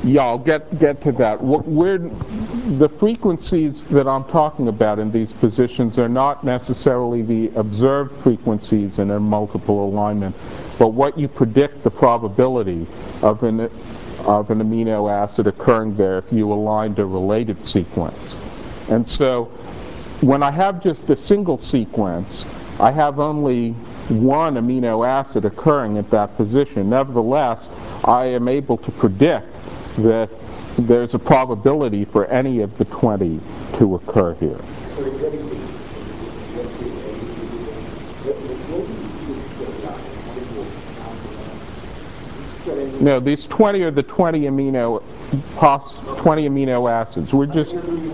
Yeah, I'll get to that. The frequencies that I'm talking about in these positions are not necessarily the observed frequencies in a multiple alignment, but what you predict the probability of an amino acid occurring there if you aligned a related sequence. And so when I have just a single sequence, I have only one amino acid occurring at that position. Nevertheless, I am able to predict that there's a probability for any of the 20 to occur here. No, these 20 are the 20 amino acids. We're just...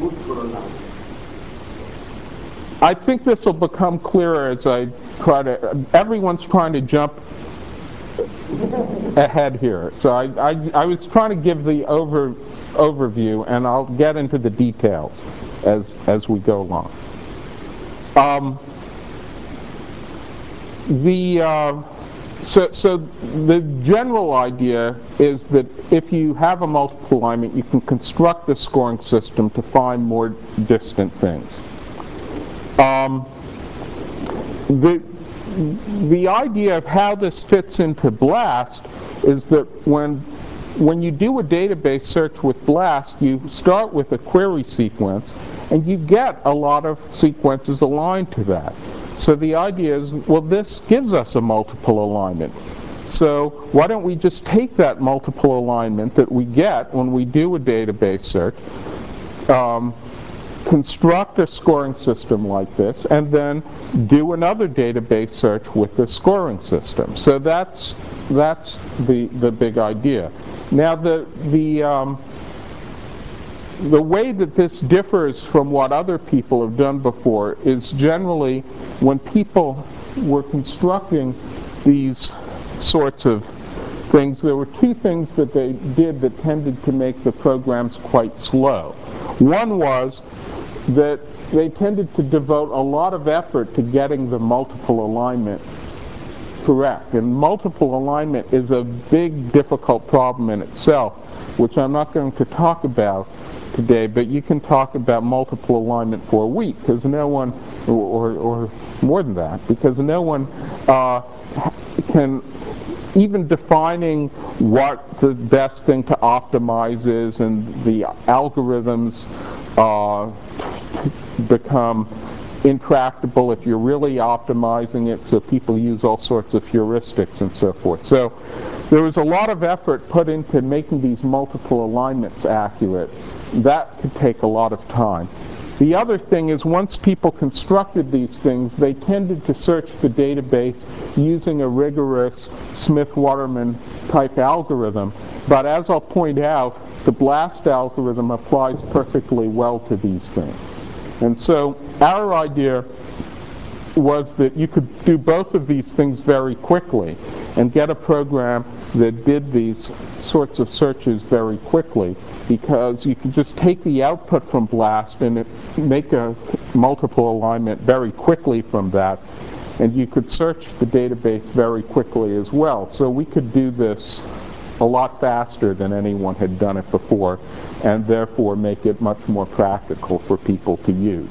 I think this will become clearer as I try to... Everyone's trying to jump ahead here. So I was trying to give the overview, and I'll get into the details as we go along. So the general idea is that if you have a multiple alignment, you can construct a scoring system to find more distant things. The idea of how this fits into BLAST is that when you do a database search with BLAST, you start with a query sequence, and you get a lot of sequences aligned to that. So the idea is, well, this gives us a multiple alignment. So why don't we just take that multiple alignment that we get when we do a database search, construct a scoring system like this, and then do another database search with the scoring system. So that's the big idea. Now the way that this differs from what other people have done before is generally when people were constructing these sorts of things, there were two things that they did that tended to make the programs quite slow. One was that they tended to devote a lot of effort to getting the multiple alignment correct. And multiple alignment is a big, difficult problem in itself, which I'm not going to talk about today, but you can talk about multiple alignment for a week, because no one, or more than that, because no one can, even defining what the best thing to optimize is, and the algorithms become intractable if you're really optimizing it, so people use all sorts of heuristics and so forth. So there was a lot of effort put into making these multiple alignments accurate. That could take a lot of time. The other thing is, once people constructed these things, they tended to search the database using a rigorous Smith-Waterman type algorithm. But as I'll point out, the BLAST algorithm applies perfectly well to these things. And so our idea was that you could do both of these things very quickly and get a program that did these sorts of searches very quickly, because you can just take the output from BLAST and make a multiple alignment very quickly from that, and you could search the database very quickly as well. So we could do this a lot faster than anyone had done it before, and therefore make it much more practical for people to use.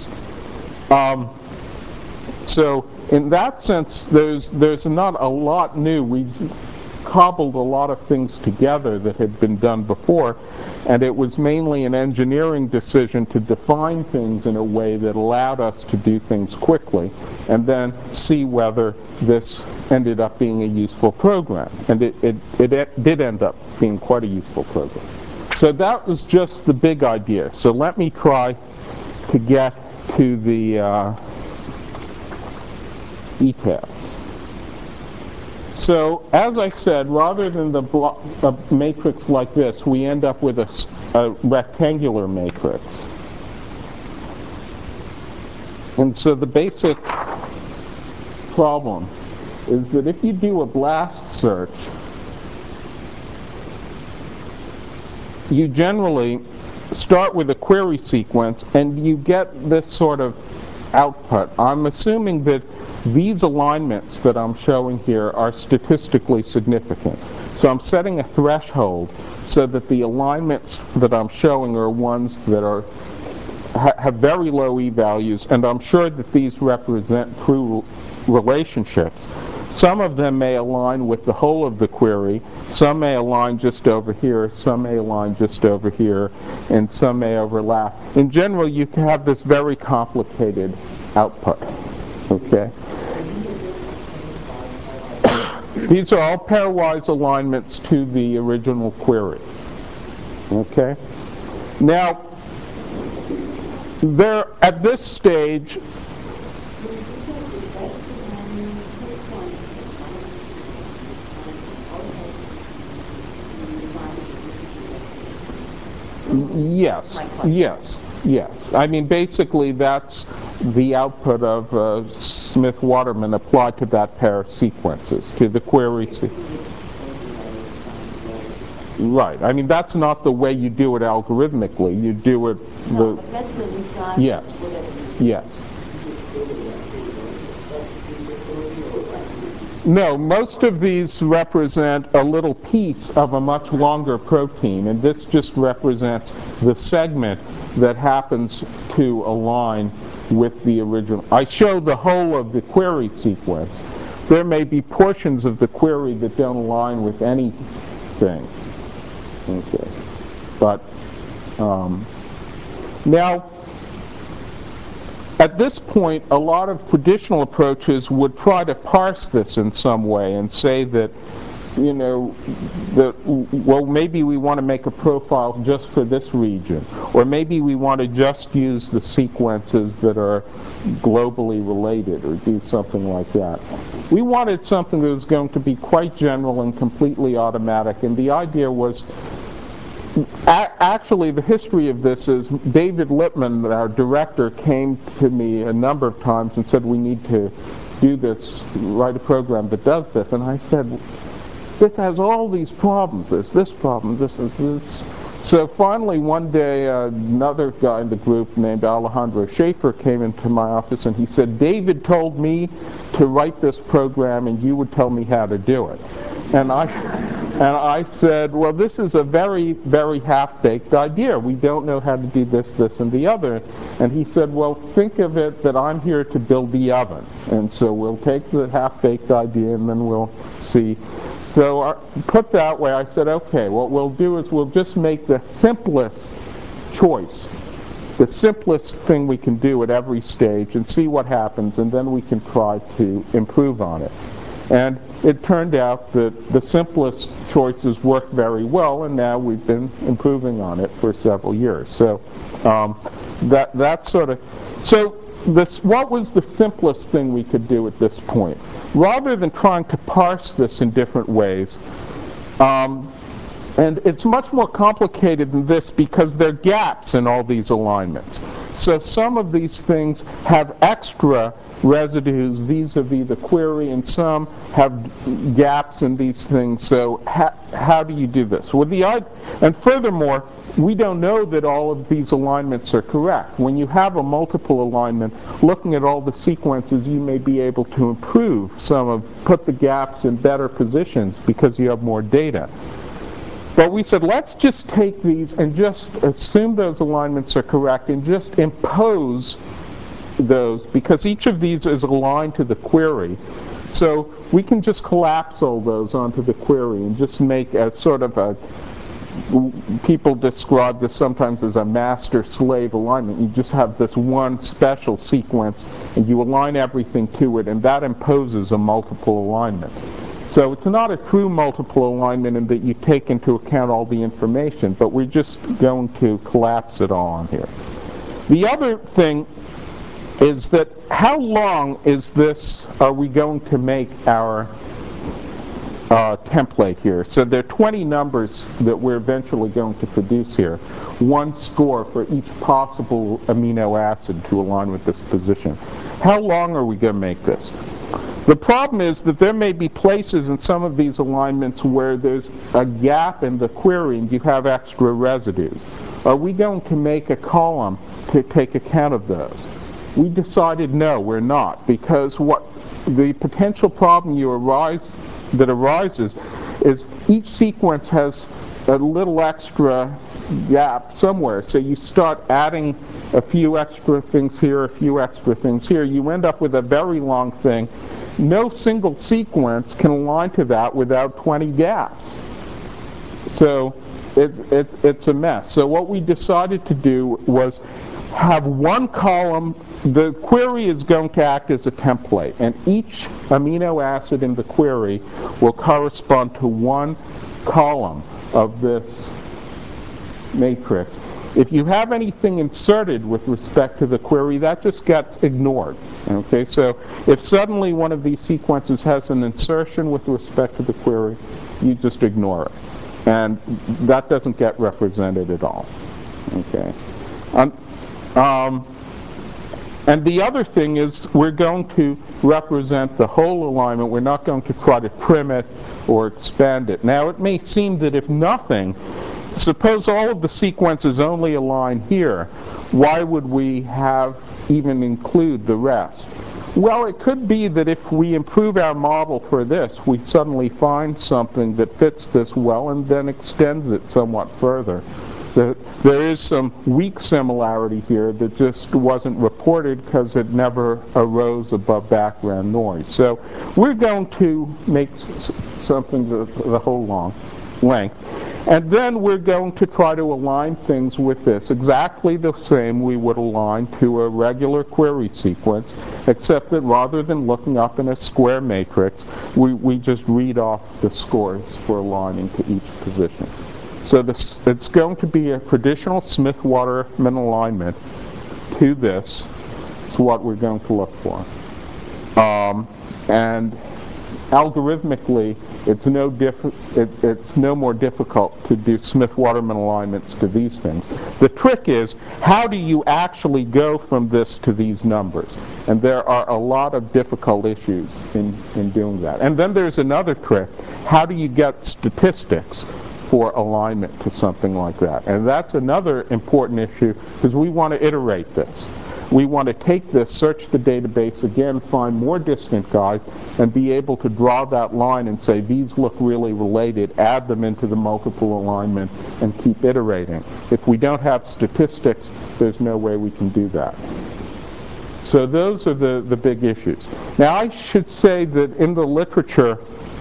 So in that sense, there's not a lot new. We cobbled a lot of things together that had been done before, and it was mainly an engineering decision to define things in a way that allowed us to do things quickly, and then see whether this ended up being a useful program. And it did end up being quite a useful program. So that was just the big idea. So let me try to get to the details. So, as I said, rather than a matrix like this, we end up with a rectangular matrix. And so the basic problem is that if you do a BLAST search, you generally start with a query sequence and you get this sort of output. I'm assuming that these alignments that I'm showing here are statistically significant. So I'm setting a threshold so that the alignments that I'm showing are ones that have very low e-values, and I'm sure that these represent true relationships. Some of them may align with the whole of the query, some may align just over here, some may align just over here, and some may overlap. In general, you can have this very complicated output. Okay? These are all pairwise alignments to the original query. Okay? Now, at this stage, yes. I mean, basically, that's the output of Smith-Waterman applied to that pair of sequences, to the query Right. I mean, that's not the way you do it algorithmically. You do it... No, but that's the design. Yes. No, most of these represent a little piece of a much longer protein, and this just represents the segment that happens to align with the original. I showed the whole of the query sequence. There may be portions of the query that don't align with anything. Okay. But now, at this point, a lot of traditional approaches would try to parse this in some way and say that, well, maybe we want to make a profile just for this region, or maybe we want to just use the sequences that are globally related, or do something like that. We wanted something that was going to be quite general and completely automatic, and the idea was, actually, the history of this is David Lippman, our director, came to me a number of times and said, we need to do this, write a program that does this. And I said, this has all these problems. There's this problem, this. So finally, one day, another guy in the group named Alejandro Schaefer came into my office and he said, David told me to write this program and you would tell me how to do it. And I said, well, this is a very, very half-baked idea. We don't know how to do this, this, and the other. And he said, well, think of it that I'm here to build the oven. And so we'll take the half-baked idea and then we'll see. So put that way, I said, okay, what we'll do is we'll just make the simplest choice, the simplest thing we can do at every stage and see what happens, and then we can try to improve on it. And it turned out that the simplest choices worked very well, and now we've been improving on it for several years. So what was the simplest thing we could do at this point? Rather than trying to parse this in different ways, and it's much more complicated than this because there are gaps in all these alignments. So some of these things have extra residues vis-a-vis the query, and some have gaps in these things. So how do you do this? And furthermore, we don't know that all of these alignments are correct. When you have a multiple alignment, looking at all the sequences, you may be able to improve put the gaps in better positions because you have more data. But we said, let's just take these and just assume those alignments are correct and just impose those, because each of these is aligned to the query. So we can just collapse all those onto the query and just make a sort of people describe this sometimes as a master-slave alignment. You just have this one special sequence and you align everything to it, and that imposes a multiple alignment. So it's not a true multiple alignment in that you take into account all the information, but we're just going to collapse it all on here. The other thing is that how long are we going to make our template here? So there are 20 numbers that we're eventually going to produce here. One score for each possible amino acid to align with this position. How long are we going to make this? The problem is that there may be places in some of these alignments where there's a gap in the query and you have extra residues. Are we going to make a column to take account of those? We decided no, we're not, because what the potential problem that arises is each sequence has a little extra gap somewhere. So you start adding a few extra things here, a few extra things here. You end up with a very long thing. No single sequence can align to that without 20 gaps. So it's a mess. So what we decided to do was have one column. The query is going to act as a template, and each amino acid in the query will correspond to one column of this matrix. If you have anything inserted with respect to the query, that just gets ignored. Okay, so if suddenly one of these sequences has an insertion with respect to the query, you just ignore it. And that doesn't get represented at all. Okay. And the other thing is we're going to represent the whole alignment. We're not going to try to trim it or expand it. Now, it may seem that if nothing, suppose all of the sequences only align here, why would we have even include the rest? Well, it could be that if we improve our model for this, we suddenly find something that fits this well and then extends it somewhat further. There is some weak similarity here that just wasn't reported because it never arose above background noise. So we're going to make something the whole length. And then we're going to try to align things with this exactly the same we would align to a regular query sequence, except that rather than looking up in a square matrix, we just read off the scores for aligning to each position. So it's going to be a traditional Smith-Waterman alignment to this. It's what we're going to look for. And algorithmically, it's no more difficult to do Smith-Waterman alignments to these things. The trick is, how do you actually go from this to these numbers? And there are a lot of difficult issues in doing that. And then there's another trick. How do you get statistics for alignment to something like that? And that's another important issue because we want to iterate this. We want to take this, search the database again, find more distant guys, and be able to draw that line and say, these look really related, add them into the multiple alignment, and keep iterating. If we don't have statistics, there's no way we can do that. So those are the big issues. Now, I should say that in the literature,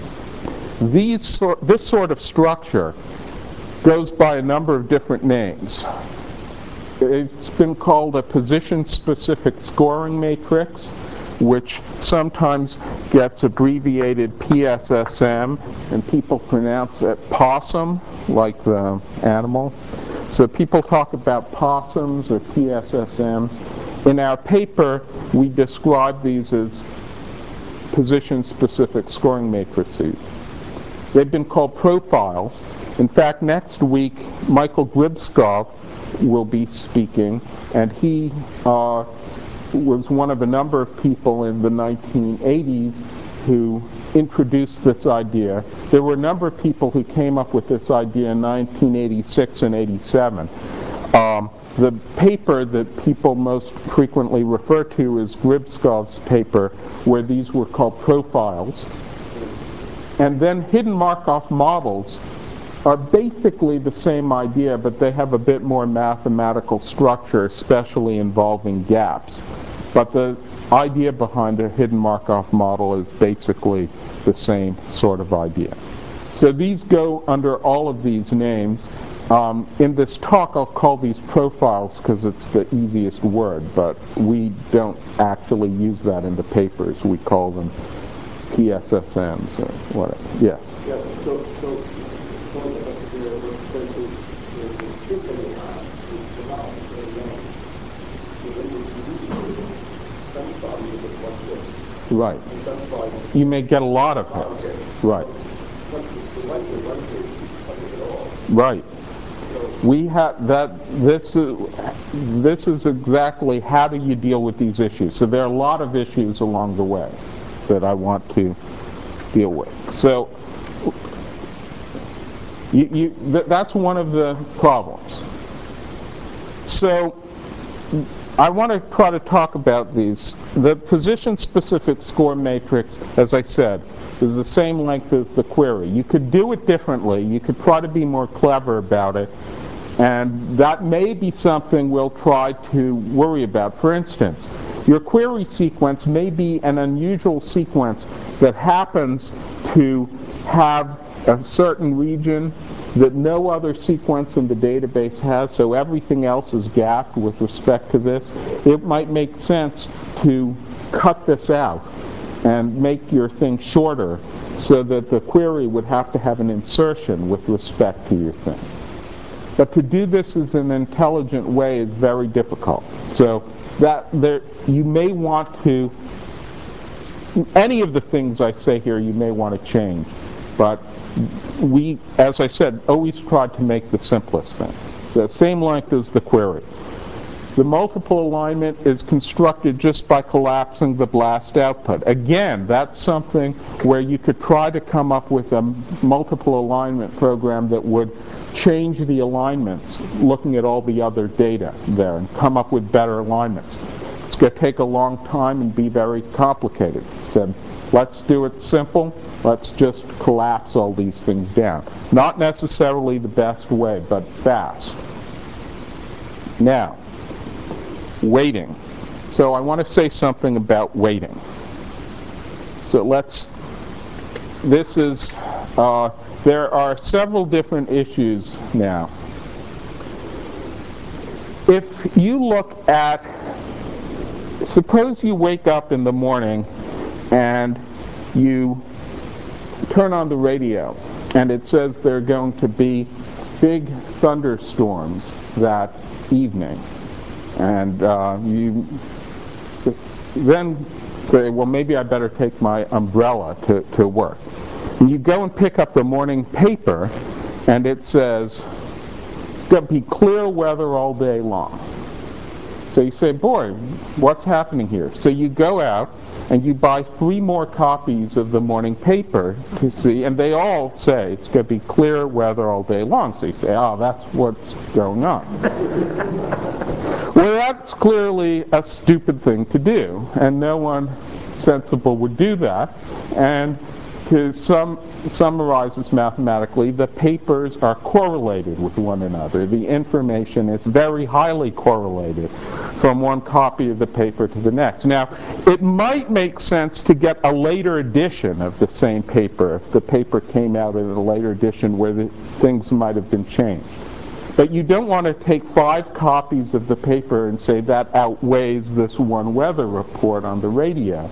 this sort of structure goes by a number of different names. It's been called a position-specific scoring matrix, which sometimes gets abbreviated PSSM, and people pronounce it possum, like the animal. So people talk about possums or PSSMs. In our paper, we describe these as position-specific scoring matrices. They've been called profiles. In fact, next week, Michael Gribskov will be speaking, and he was one of a number of people in the 1980s who introduced this idea. There were a number of people who came up with this idea in 1986 and 87. The paper that people most frequently refer to is Gribskov's paper, where these were called profiles. And then hidden Markov models are basically the same idea, but they have a bit more mathematical structure, especially involving gaps. But the idea behind a hidden Markov model is basically the same sort of idea. So these go under all of these names. In this talk, I'll call these profiles because it's the easiest word, but we don't actually use that in the papers. We call them PSSMs or whatever. Yes? Yeah, so point about the expenses is the amount very long. So then you some problems with one hit. Right. And some problems. You may get a lot of hits. Okay. Right. The one hit is nothing at all. Right. So We have that. This is exactly how do you deal with these issues. So there are a lot of issues along the way that I want to deal with. So that's one of the problems. So I want to try to talk about these. The position-specific score matrix, as I said, is the same length as the query. You could do it differently. You could try to be more clever about it. And that may be something we'll try to worry about. For instance, your query sequence may be an unusual sequence that happens to have a certain region that no other sequence in the database has, so everything else is gapped with respect to this. It might make sense to cut this out and make your thing shorter so that the query would have to have an insertion with respect to your thing. But to do this in an intelligent way is very difficult. So you may want to, any of the things I say here you may want to change. But we, as I said, always tried to make the simplest thing. So same length as the query. The multiple alignment is constructed just by collapsing the BLAST output. Again, that's something where you could try to come up with a multiple alignment program that would change the alignments, looking at all the other data there, and come up with better alignments. It's going to take a long time and be very complicated. So let's do it simple. Let's just collapse all these things down. Not necessarily the best way, but fast. Now, weighting. So I want to say something about weighting. So there are several different issues now. If you look at, suppose you wake up in the morning and you turn on the radio and it says there are going to be big thunderstorms that evening. And you then say, well, maybe I better take my umbrella to work. And you go and pick up the morning paper, and it says, it's going to be clear weather all day long. So you say, boy, what's happening here? So you go out and you buy 3 more copies of the morning paper to see, and they all say it's going to be clear weather all day long. So you say, oh, that's what's going on. Well, that's clearly a stupid thing to do, and no one sensible would do that. And to summarize this mathematically, the papers are correlated with one another. The information is very highly correlated from one copy of the paper to the next. Now, it might make sense to get a later edition of the same paper if the paper came out in a later edition where the things might have been changed. But you don't want to take 5 copies of the paper and say that outweighs this one weather report on the radio.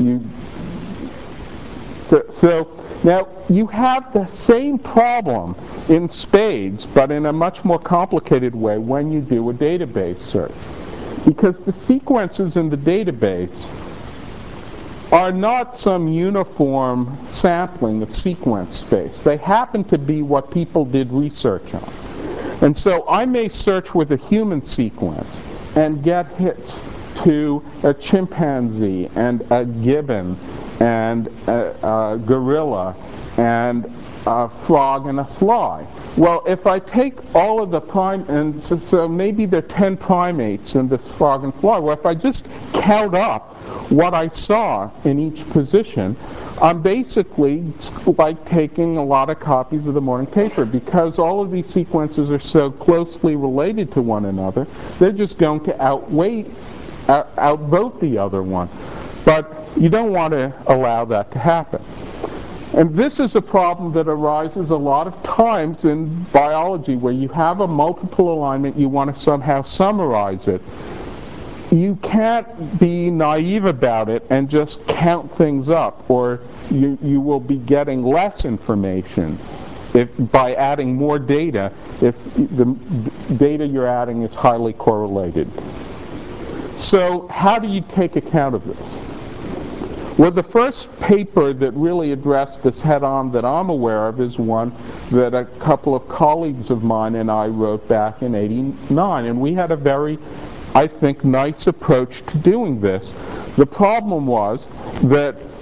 So now you have the same problem in spades, but in a much more complicated way when you do a database search. Because the sequences in the database are not some uniform sampling of sequence space. They happen to be what people did research on. And so I may search with a human sequence and get hits to a chimpanzee and a gibbon and a gorilla and a frog and a fly. Well, if I take all of the and so maybe there are 10 primates in this frog and fly. Well, if I just count up what I saw in each position, I'm basically like taking a lot of copies of the morning paper, because all of these sequences are so closely related to one another, they're just going to outvote the other one. But you don't want to allow that to happen. And this is a problem that arises a lot of times in biology, where you have a multiple alignment, you want to somehow summarize it. You can't be naive about it and just count things up, or you will be getting less information by adding more data if the data you're adding is highly correlated. So how do you take account of this? Well, the first paper that really addressed this head-on that I'm aware of is one that a couple of colleagues of mine and I wrote back in '89, and we had a very, I think, nice approach to doing this. The problem was that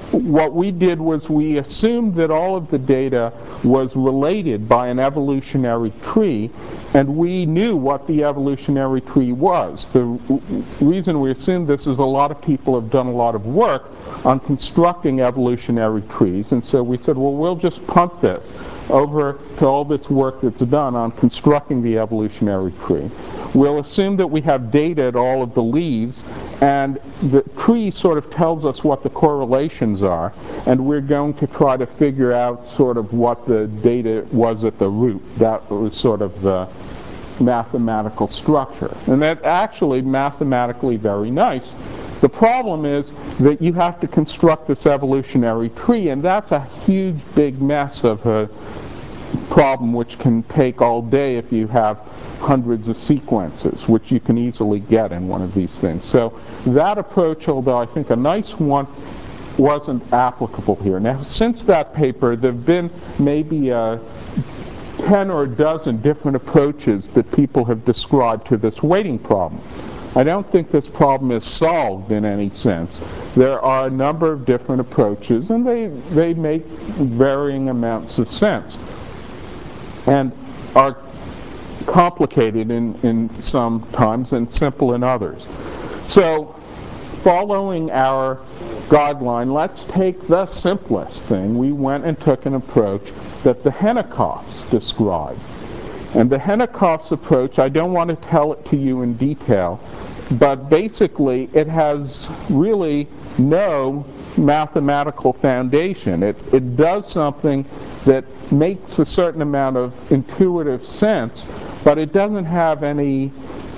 what we did was we assumed that all of the data was related by an evolutionary tree, and we knew what the evolutionary tree was. The reason we assumed this is a lot of people have done a lot of work on constructing evolutionary trees, and so we said, well, we'll just punt this over to all this work that's done on constructing the evolutionary tree. We'll assume that we have data at all of the leaves, and the tree sort of tells us what the correlations are, and we're going to try to figure out sort of what the data was at the root. That was sort of the mathematical structure. And that's actually mathematically very nice. The problem is that you have to construct this evolutionary tree, and that's a huge, big mess of a problem which can take all day if you have hundreds of sequences, which you can easily get in one of these things. So that approach, although I think a nice one, wasn't applicable here. Now, since that paper, there have been maybe 10 or a dozen different approaches that people have described to this weighting problem. I don't think this problem is solved in any sense. There are a number of different approaches, and they make varying amounts of sense and are complicated in some times and simple in others. So, following our guideline, let's take the simplest thing. We went and took an approach that the Hennicoffs described. And the Hennicoffs approach, I don't want to tell it to you in detail, but basically it has really no mathematical foundation. It does something that makes a certain amount of intuitive sense, but it doesn't have any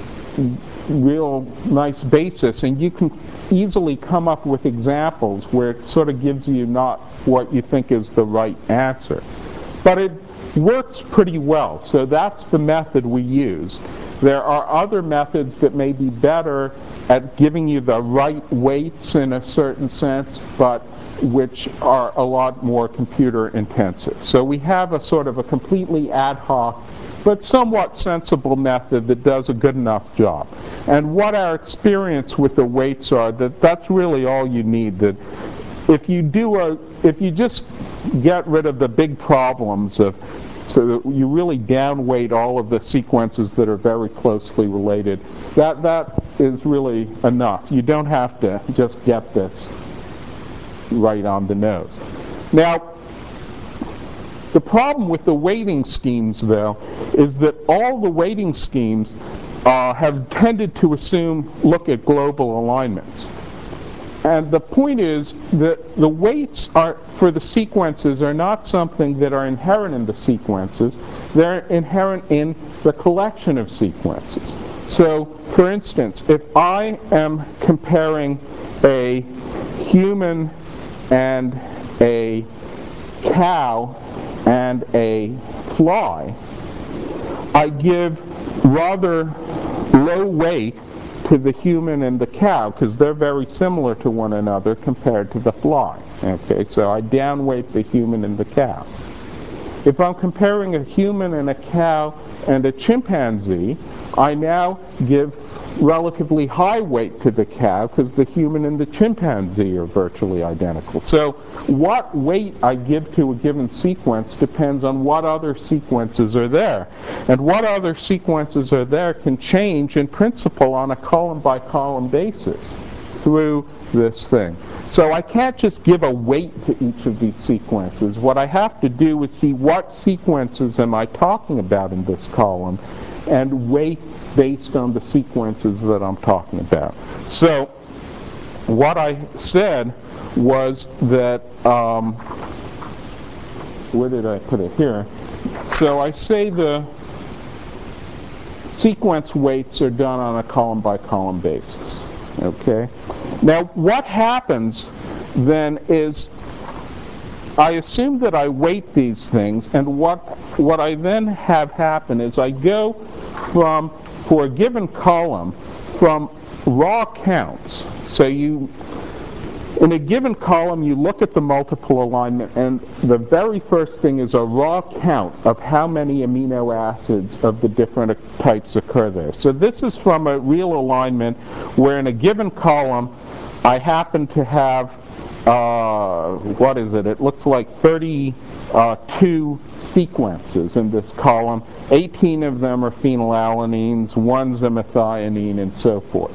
real nice basis, and you can easily come up with examples where it sort of gives you not what you think is the right answer. But it works pretty well, so that's the method we use. There are other methods that may be better at giving you the right weights in a certain sense, but which are a lot more computer intensive. So we have a sort of a completely ad hoc but somewhat sensible method that does a good enough job. And what our experience with the weights are, that's really all you need. That if you just get rid of the big problems so that you really downweight all of the sequences that are very closely related, that is really enough. You don't have to just get this right on the nose. Now, the problem with the weighting schemes, though, is that all the weighting schemes have tended to look at global alignments. And the point is that the weights for the sequences are not something that are inherent in the sequences. They're inherent in the collection of sequences. So, for instance, if I am comparing a human and a cow and a fly, I give rather low weight to the human and the cow because they're very similar to one another compared to the fly. Okay, so I downweight the human and the cow. If I'm comparing a human and a cow and a chimpanzee, I now give relatively high weight to the cow because the human and the chimpanzee are virtually identical. So what weight I give to a given sequence depends on what other sequences are there. And what other sequences are there can change in principle on a column-by-column basis through this thing. So I can't just give a weight to each of these sequences. What I have to do is see what sequences am I talking about in this column and weight based on the sequences that I'm talking about. So what I said was that, where did I put it here? So I say the sequence weights are done on a column-by-column basis. Okay? Now, what happens then is I assume that I weight these things, and what I then have happen is I go from, for a given column, from raw counts. So in a given column, you look at the multiple alignment, and the very first thing is a raw count of how many amino acids of the different types occur there. So this is from a real alignment where in a given column, I happen to have what is it? It looks like 32 sequences in this column. 18 of them are phenylalanines, one's a methionine, and so forth.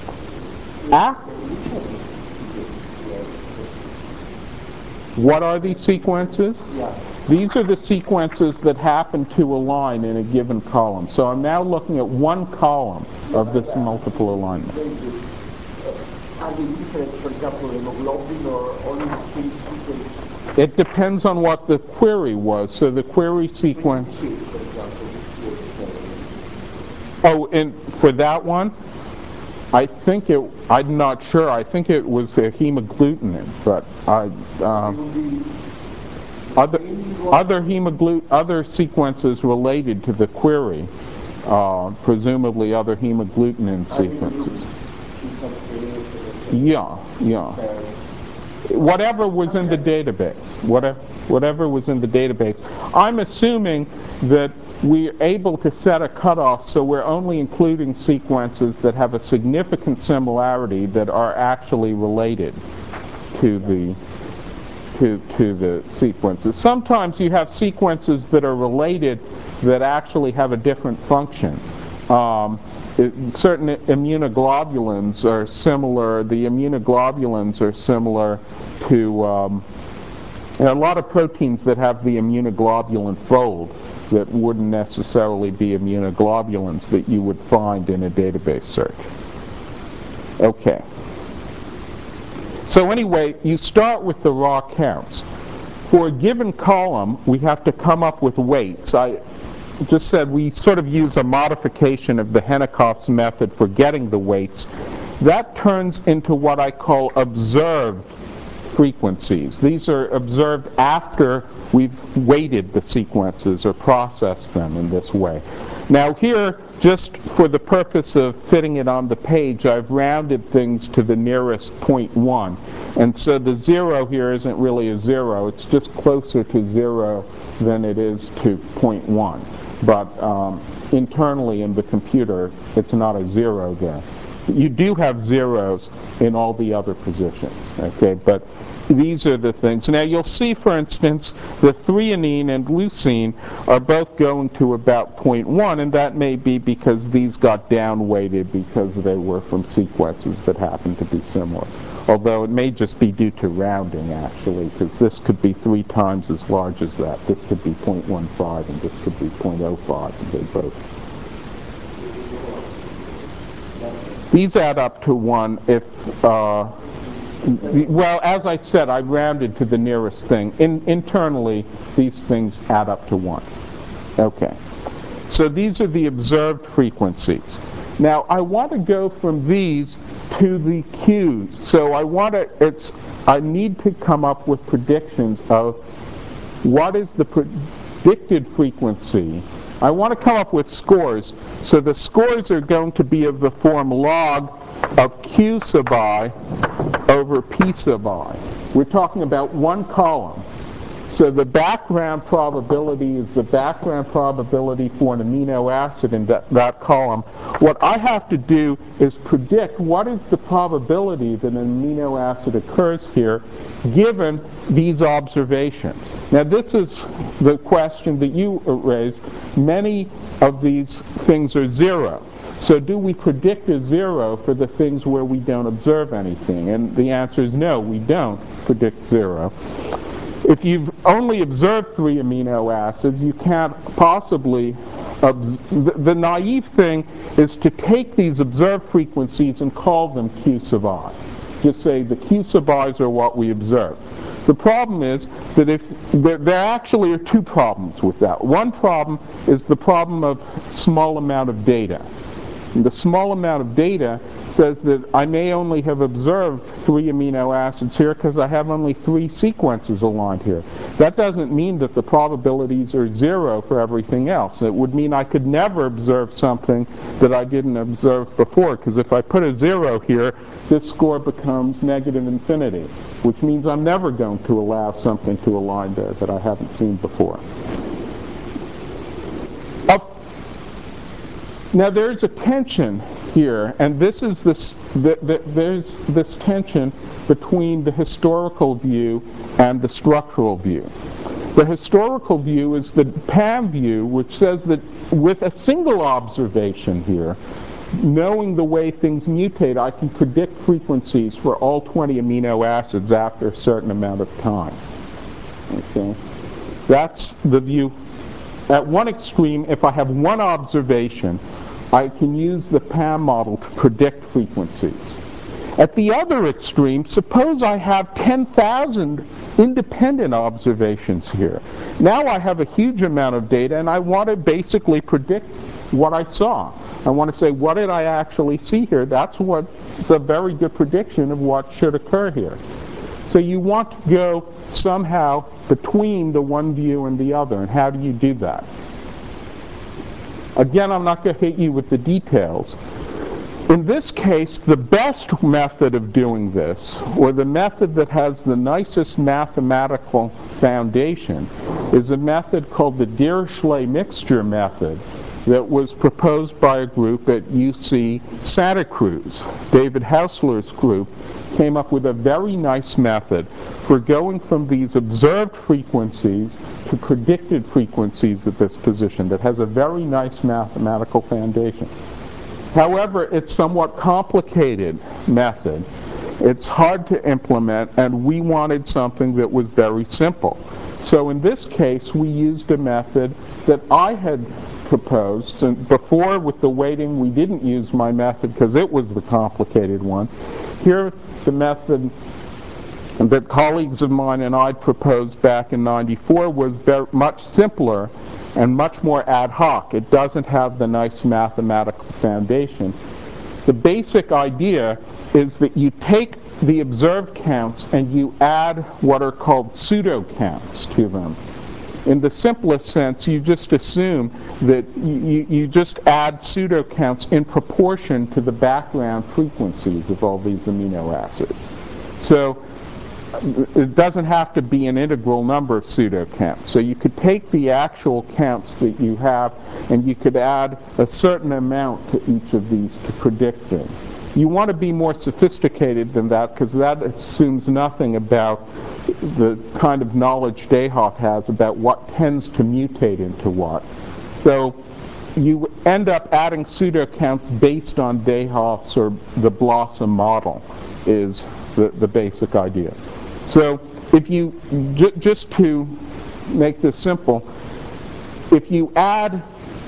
What are these sequences? These are the sequences that happen to align in a given column. So I'm now looking at one column of this multiple alignment. Are they different, for example, hemoglobin or only the same sequence? It depends on what the query was. So the query sequence. Oh, and for that one, I'm not sure. I think it was a hemagglutinin, but other sequences related to the query, presumably other hemagglutinin sequences. Yeah. Whatever was in the database. Whatever was in the database. I'm assuming that we're able to set a cutoff so we're only including sequences that have a significant similarity that are actually related to the sequences. Sometimes you have sequences that are related that actually have a different function. Certain immunoglobulins are similar. The immunoglobulins are similar to a lot of proteins that have the immunoglobulin fold that wouldn't necessarily be immunoglobulins that you would find in a database search. Okay. So anyway, you start with the raw counts. For a given column, we have to come up with weights. I just said we sort of use a modification of the Hennicoff's method for getting the weights. That turns into what I call observed frequencies. These are observed after we've weighted the sequences or processed them in this way. Now here, just for the purpose of fitting it on the page, I've rounded things to the nearest 0.1. And so the 0 here isn't really a 0. It's just closer to 0 than it is to 0.1. But internally in the computer, it's not a 0 there. You do have zeros in all the other positions, okay? But these are the things. Now you'll see, for instance, the threonine and leucine are both going to about 0.1, and that may be because these got down-weighted because they were from sequences that happen to be similar. Although it may just be due to rounding, actually, because this could be 3 times as large as that. This could be 0.15, and this could be 0.05, and they both. These add up to 1 if, well, as I said, I rounded to the nearest thing. Internally, these things add up to 1. Okay. So these are the observed frequencies. Now, I want to go from these to the Qs. So I need to come up with predictions of what is the predicted frequency. I want to come up with scores. So the scores are going to be of the form log of Q sub I over P sub I. We're talking about one column. So the background probability is the background probability for an amino acid in that column. What I have to do is predict what is the probability that an amino acid occurs here given these observations. Now this is the question that you raised. Many of these things are 0. So do we predict a 0 for the things where we don't observe anything? And the answer is no, we don't predict 0. If you've only observed 3 amino acids, you can't possibly... The naive thing is to take these observed frequencies and call them Q sub I. Just say the Q sub I's are what we observe. The problem is that there actually are 2 problems with that. One problem is the problem of small amount of data. And the small amount of data says that I may only have observed 3 amino acids here because I have only 3 sequences aligned here. That doesn't mean that the probabilities are 0 for everything else. It would mean I could never observe something that I didn't observe before, because if I put a 0 here, this score becomes negative infinity, which means I'm never going to allow something to align there that I haven't seen before. Now there's a tension here, and this is there's this tension between the historical view and the structural view. The historical view is the PAM view, which says that with a single observation here, knowing the way things mutate, I can predict frequencies for all 20 amino acids after a certain amount of time. Okay? That's the view. At one extreme, if I have one observation, I can use the PAM model to predict frequencies. At the other extreme, suppose I have 10,000 independent observations here. Now I have a huge amount of data, and I want to basically predict what I saw. I want to say, what did I actually see here? That's a very good prediction of what should occur here. So you want to go somehow between the one view and the other, and how do you do that? Again, I'm not going to hit you with the details. In this case, the best method of doing this, or the method that has the nicest mathematical foundation, is a method called the Dirichlet mixture method that was proposed by a group at UC Santa Cruz. David Hausler's group came up with a very nice method for going from these observed frequencies to predicted frequencies at this position that has a very nice mathematical foundation. However, it's a somewhat complicated method. It's hard to implement, and we wanted something that was very simple. So in this case, we used a method that I had proposed, and before with the weighting we didn't use my method because it was the complicated one. Here, the method that colleagues of mine and I proposed back in '94 was much simpler and much more ad hoc. It doesn't have the nice mathematical foundation. The basic idea is that you take the observed counts and you add what are called pseudo counts to them. In the simplest sense, you just assume that you just add pseudo counts in proportion to the background frequencies of all these amino acids. So it doesn't have to be an integral number of pseudo counts. So you could take the actual counts that you have and you could add a certain amount to each of these to predict things. You want to be more sophisticated than that because that assumes nothing about the kind of knowledge Dayhoff has about what tends to mutate into what. So you end up adding pseudo counts based on Dayhoff's or the Blossom model is the basic idea. So if you, just to make this simple, if you add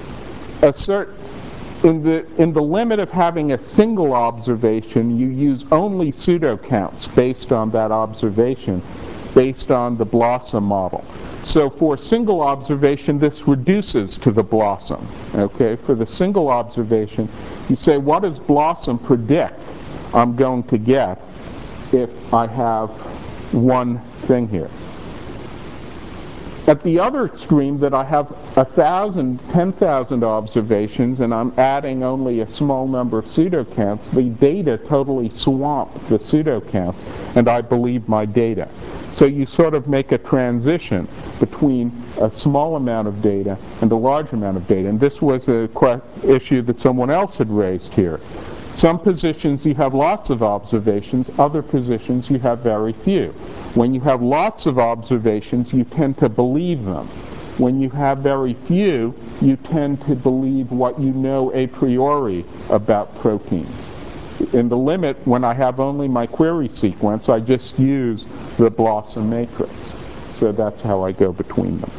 a certain, in the limit of having a single observation, you use only pseudo counts based on that observation, based on the Blossom model. So for single observation, this reduces to the Blossom. Okay, for the single observation, you say, what does Blossom predict I'm going to get if I have one thing here? At the other extreme, that I have 1,000, 10,000 observations, and I'm adding only a small number of pseudo counts, the data totally swamp the pseudo counts, and I believe my data. So you sort of make a transition between a small amount of data and a large amount of data. And this was a issue that someone else had raised here. Some positions you have lots of observations, other positions you have very few. When you have lots of observations, you tend to believe them. When you have very few, you tend to believe what you know a priori about proteins. In the limit, when I have only my query sequence, I just use the Blossom matrix. So that's how I go between them.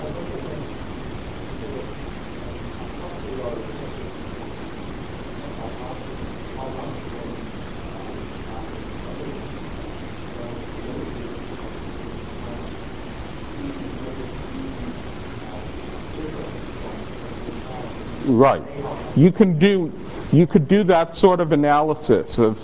Right. You could do that sort of analysis of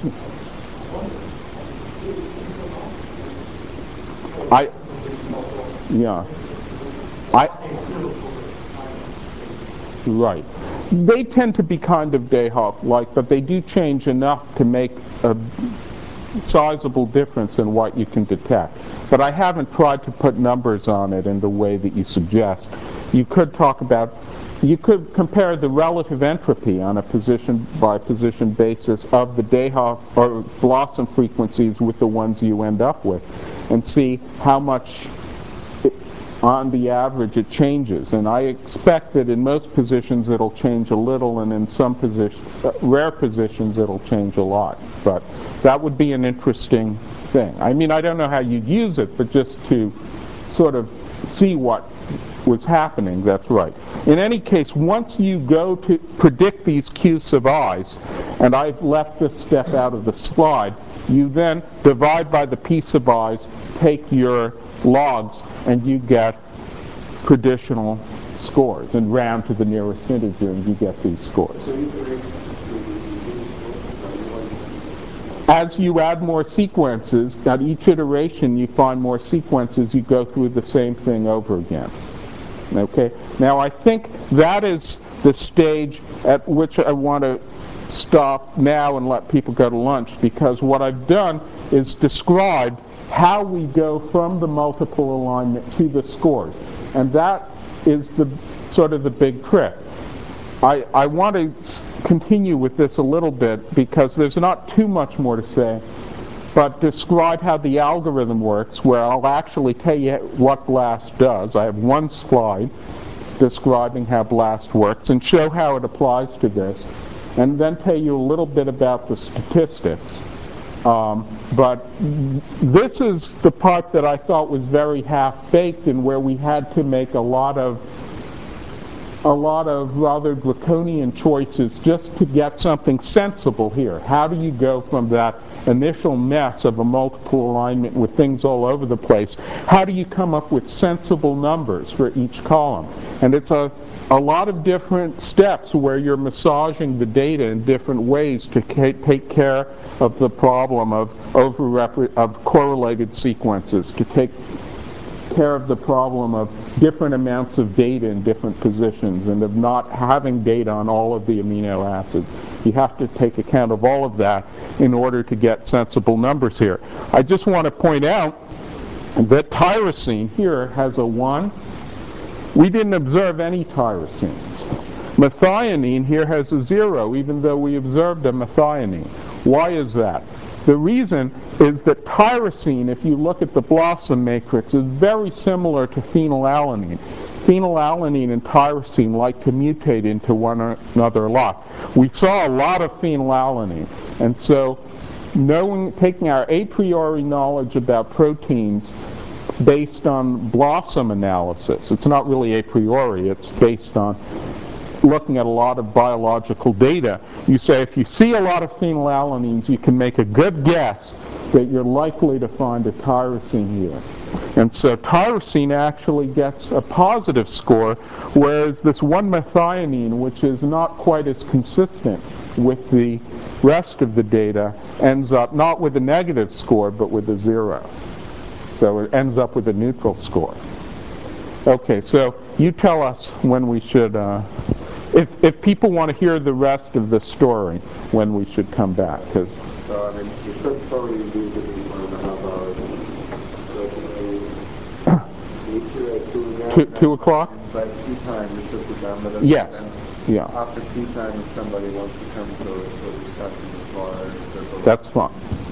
right. They tend to be kind of Dayhoff-like, but they do change enough to make a sizable difference in what you can detect. But I haven't tried to put numbers on it in the way that you suggest. You could talk about you could compare the relative entropy on a position-by-position basis of the Dayhoff or Blossom frequencies with the ones you end up with, and see how much on the average it changes. And I expect that in most positions it'll change a little, and in some rare positions it'll change a lot. But that would be an interesting thing. I mean, I don't know how you'd use it, but just to sort of see what was happening, that's right. In any case, once you go to predict these Q sub i's, and I've left this step out of the slide, you then divide by the P sub i's, take your logs, and you get traditional scores, and round to the nearest integer, and you get these scores. As you add more sequences, at each iteration you find more sequences, you go through the same thing over again. Okay? Now I think that is the stage at which I want to stop now and let people go to lunch, because what I've done is described how we go from the multiple alignment to the scores. And that is the sort of the big trick. I want to continue with this a little bit because there's not too much more to say, but describe how the algorithm works, where I'll actually tell you what BLAST does. I have one slide describing how BLAST works and show how it applies to this, and then tell you a little bit about the statistics. But this is the part that I thought was very half-baked and where we had to make a lot of rather draconian choices just to get something sensible here. How do you go from that initial mess of a multiple alignment with things all over the place? How do you come up with sensible numbers for each column? And it's a lot of different steps where you're massaging the data in different ways to take care of the problem of correlated sequences, to take care of the problem of different amounts of data in different positions, and of not having data on all of the amino acids. You have to take account of all of that in order to get sensible numbers here. I just want to point out that tyrosine here has a 1. We didn't observe any tyrosines. Methionine here has a 0, even though we observed a methionine. Why is that? The reason is that tyrosine, if you look at the Blossom matrix, is very similar to phenylalanine. Phenylalanine and tyrosine like to mutate into one another a lot. We saw a lot of phenylalanine, and so taking our a priori knowledge about proteins based on Blossom analysis, it's not really a priori, it's based on looking at a lot of biological data. You say if you see a lot of phenylalanines, you can make a good guess that you're likely to find a tyrosine here. And so tyrosine actually gets a positive score, whereas this one methionine, which is not quite as consistent with the rest of the data, ends up not with a negative score, but with a 0. So it ends up with a neutral score. Okay, so you tell us when we should, if people want to hear the rest of the story, when we should come back. So, I mean, you should probably do it in 1.5 hours. Meet you at 2 again. 2 o'clock? By tea time, you should be done with it. Yes. Yeah. After tea time, if somebody wants to come to a discussion before... That's fine.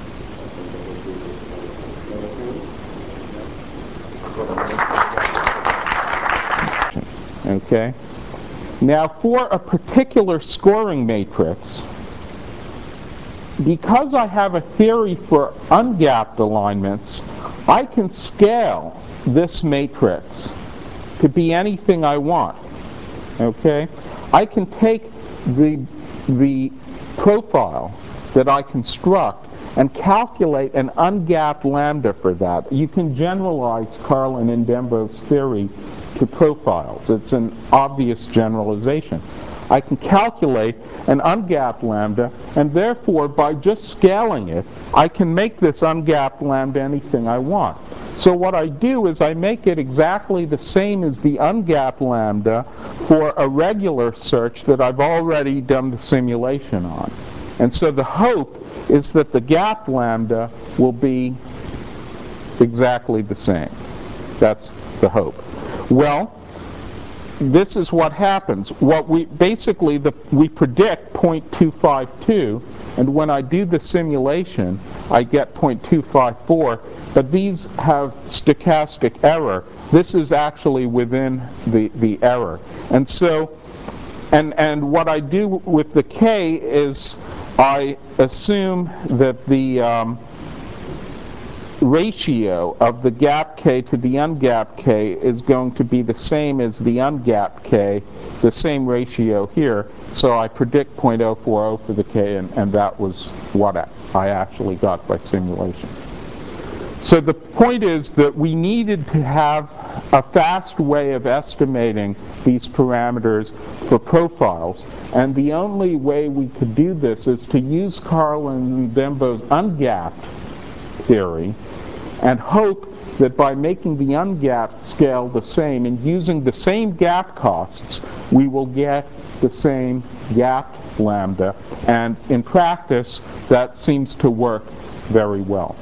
Okay. Now for a particular scoring matrix, because I have a theory for ungapped alignments, I can scale this matrix to be anything I want. Okay? I can take the profile that I construct and calculate an ungapped lambda for that. You can generalize Carlin and Dembo's theory to profiles. It's an obvious generalization. I can calculate an ungapped lambda, and therefore by just scaling it, I can make this ungapped lambda anything I want. So what I do is I make it exactly the same as the ungapped lambda for a regular search that I've already done the simulation on. And so the hope is that the gapped lambda will be exactly the same. That's the hope. Well, this is what happens. What we basically we predict 0.252, and when I do the simulation, I get 0.254. But these have stochastic error. This is actually within the error, and so. And what I do with the k is I assume that the ratio of the gap k to the ungapped k is going to be the same as the ungapped k, the same ratio here. So I predict 0.040 for the k, and that was what I actually got by simulation. So the point is that we needed to have a fast way of estimating these parameters for profiles, and the only way we could do this is to use Carlin and Dembo's ungapped theory and hope that by making the ungapped scale the same and using the same gap costs, we will get the same gapped lambda, and in practice that seems to work very well.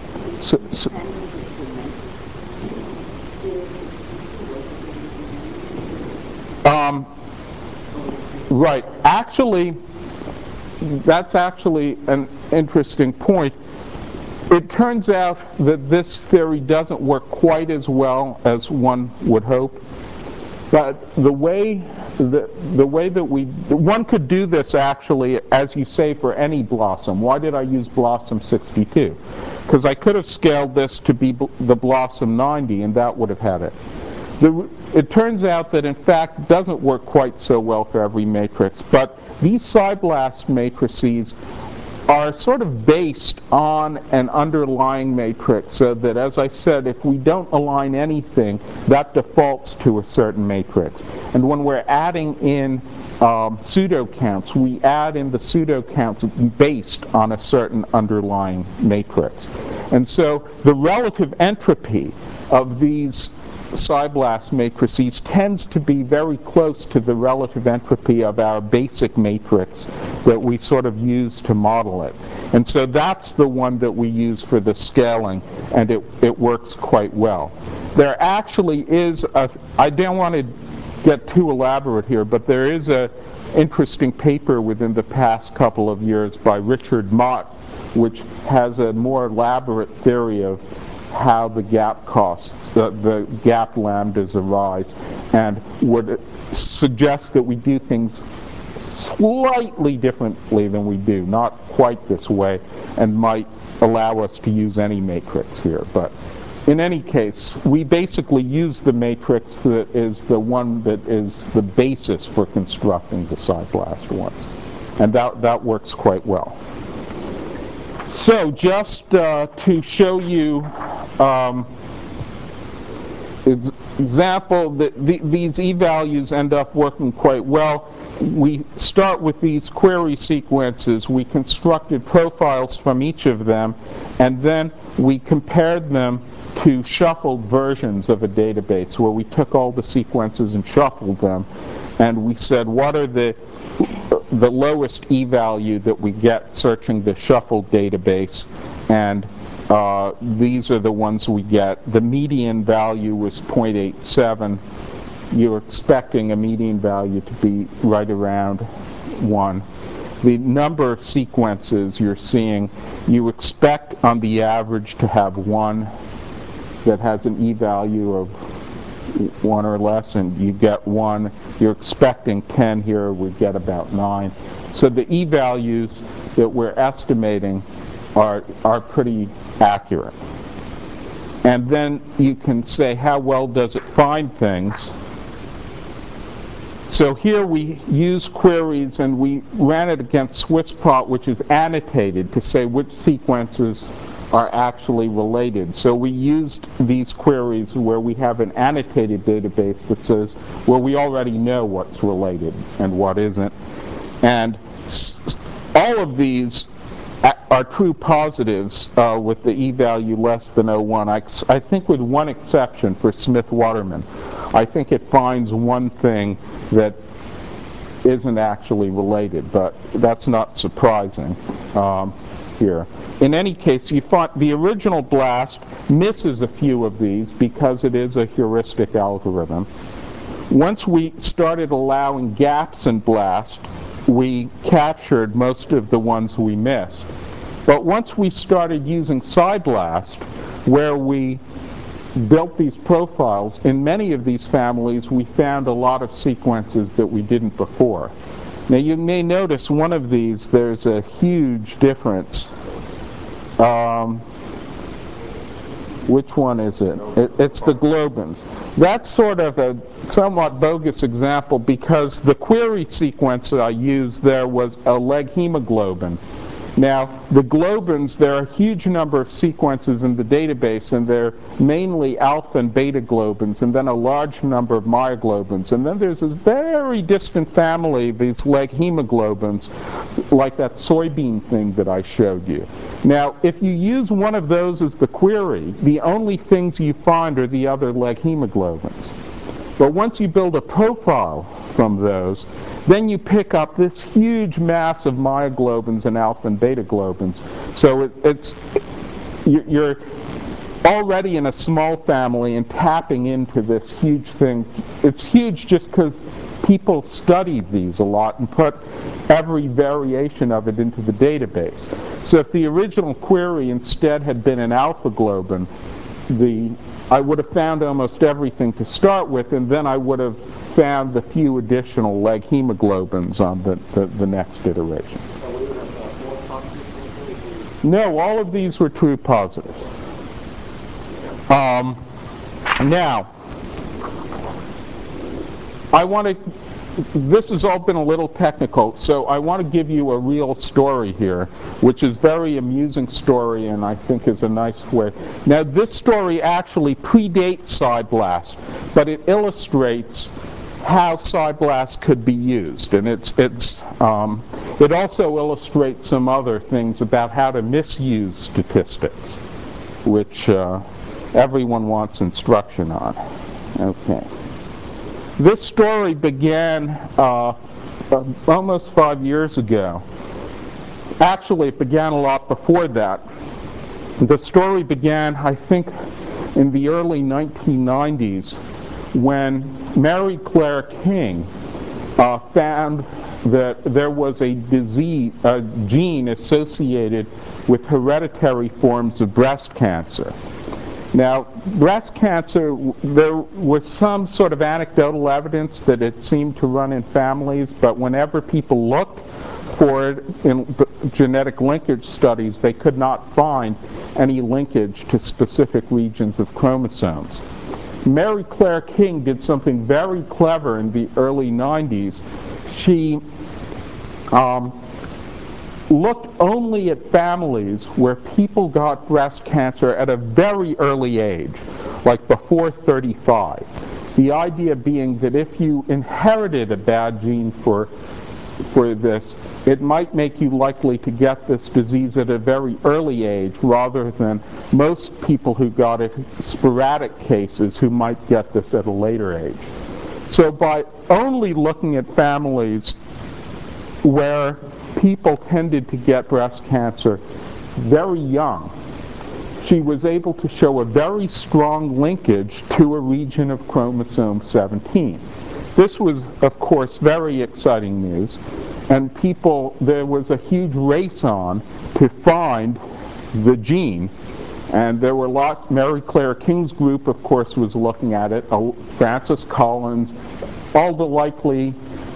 Right. Actually, that's actually an interesting point. It turns out that this theory doesn't work quite as well as one would hope. But the way that one could do this actually, as you say, for any blossom. Why did I use blossom 62? Because I could have scaled this to be the blossom 90, and that would have had it. It turns out that in fact it doesn't work quite so well for every matrix, but these Seiblast matrices are sort of based on an underlying matrix, so that, as I said, if we don't align anything, that defaults to a certain matrix. And when we're adding in pseudo-counts, we add in the pseudo-counts based on a certain underlying matrix. And so the relative entropy of these Seiblast matrices tends to be very close to the relative entropy of our basic matrix that we sort of use to model it. And so that's the one that we use for the scaling, and it works quite well. There actually is I don't want to get too elaborate here, but there is an interesting paper within the past couple of years by Richard Mott, which has a more elaborate theory of how the gap costs, the gap lambdas arise, and would suggest that we do things slightly differently than we do, not quite this way, and might allow us to use any matrix here. But in any case, we basically use the matrix that is the one that is the basis for constructing the Seiblast ones, and that works quite well. So just to show you example, these e-values end up working quite well. We start with these query sequences. We constructed profiles from each of them, and then we compared them to shuffled versions of a database where we took all the sequences and shuffled them, and we said what are the lowest e-value that we get searching the shuffled database, and these are the ones we get. The median value was 0.87. You're expecting a median value to be right around 1. The number of sequences you're seeing, you expect on the average to have 1 that has an e-value of 1 or less, and you get 1. You're expecting 10 here, we get about 9. So the e-values that we're estimating are pretty accurate. And then you can say, how well does it find things? So here we use queries, and we ran it against SwissProt, which is annotated to say which sequences are actually related. So we used these queries where we have an annotated database that says, well, we already know what's related and what isn't. And all of these are true positives with the e-value less than 0.1. I think with one exception for Smith-Waterman. I think it finds one thing that isn't actually related, but that's not surprising here. In any case, you find the original BLAST misses a few of these because it is a heuristic algorithm. Once we started allowing gaps in BLAST, we captured most of the ones we missed. But once we started using SciBLAST, where we built these profiles, in many of these families we found a lot of sequences that we didn't before. Now you may notice one of these, there's a huge difference. Which one is it? It's the globins. That's sort of a somewhat bogus example because the query sequence that I used there was a leg hemoglobin. Now, the globins, there are a huge number of sequences in the database, and they're mainly alpha and beta globins, and then a large number of myoglobins. And then there's this very distant family, these leg hemoglobins, like that soybean thing that I showed you. Now, if you use one of those as the query, the only things you find are the other leg hemoglobins. But once you build a profile from those, then you pick up this huge mass of myoglobins and alpha and beta globins. So you're already in a small family and tapping into this huge thing. It's huge just because people studied these a lot and put every variation of it into the database. So if the original query instead had been an alpha globin, I would have found almost everything to start with, and then I would have found the few additional leg hemoglobins on the next iteration. No, all of these were true positives. Now, this has all been a little technical, so I want to give you a real story here, which is a very amusing story and I think is a nice way. Now, this story actually predates SciBLAST, but it illustrates how SciBLAST could be used, and it also illustrates some other things about how to misuse statistics, which everyone wants instruction on. Okay. This story began almost 5 years ago. Actually, it began a lot before that. The story began, I think, in the early 1990s when Mary Claire King found that there was a gene associated with hereditary forms of breast cancer. Now, breast cancer, there was some sort of anecdotal evidence that it seemed to run in families, but whenever people looked for it in genetic linkage studies, they could not find any linkage to specific regions of chromosomes. Mary Claire King did something very clever in the early 90s. She looked only at families where people got breast cancer at a very early age, like before 35. The idea being that if you inherited a bad gene for this, it might make you likely to get this disease at a very early age rather than most people who got it, sporadic cases who might get this at a later age. So by only looking at families where people tended to get breast cancer very young, she was able to show a very strong linkage to a region of chromosome 17. This was, of course, very exciting news, and there was a huge race on to find the gene, and there were lots. Mary Claire King's group, of course, was looking at it. Francis Collins, all the likely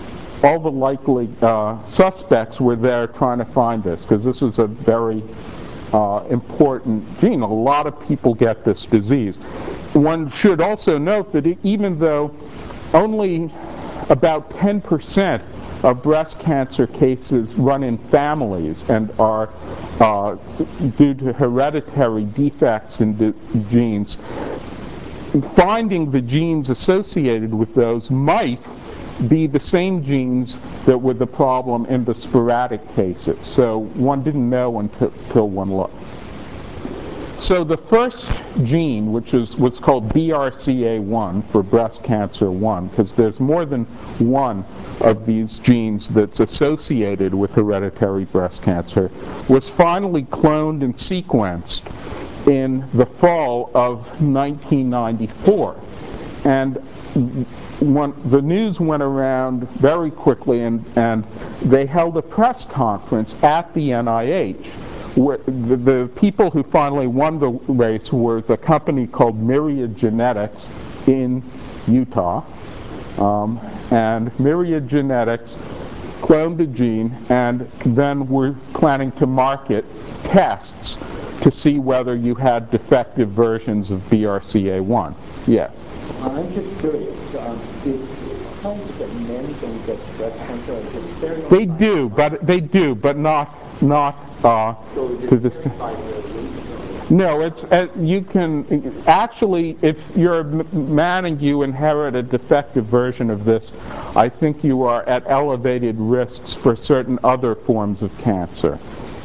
suspects were there trying to find this, because this is a very important gene. A lot of people get this disease. One should also note that even though only about 10% of breast cancer cases run in families and are due to hereditary defects in the genes, finding the genes associated with those might be the same genes that were the problem in the sporadic cases. So one didn't know until one looked. So the first gene, which was called BRCA1 for breast cancer 1, because there's more than one of these genes that's associated with hereditary breast cancer, was finally cloned and sequenced in the fall of 1994. And the news went around very quickly, and they held a press conference at the NIH. Where the people who finally won the race was a company called Myriad Genetics in Utah. And Myriad Genetics cloned a gene, and then we're planning to market tests to see whether you had defective versions of BRCA1. Yes? I'm just curious. How is it that men don't get breast cancer? They do, but not to this. No, it's you can actually, if you're a man and you inherit a defective version of this, I think you are at elevated risks for certain other forms of cancer.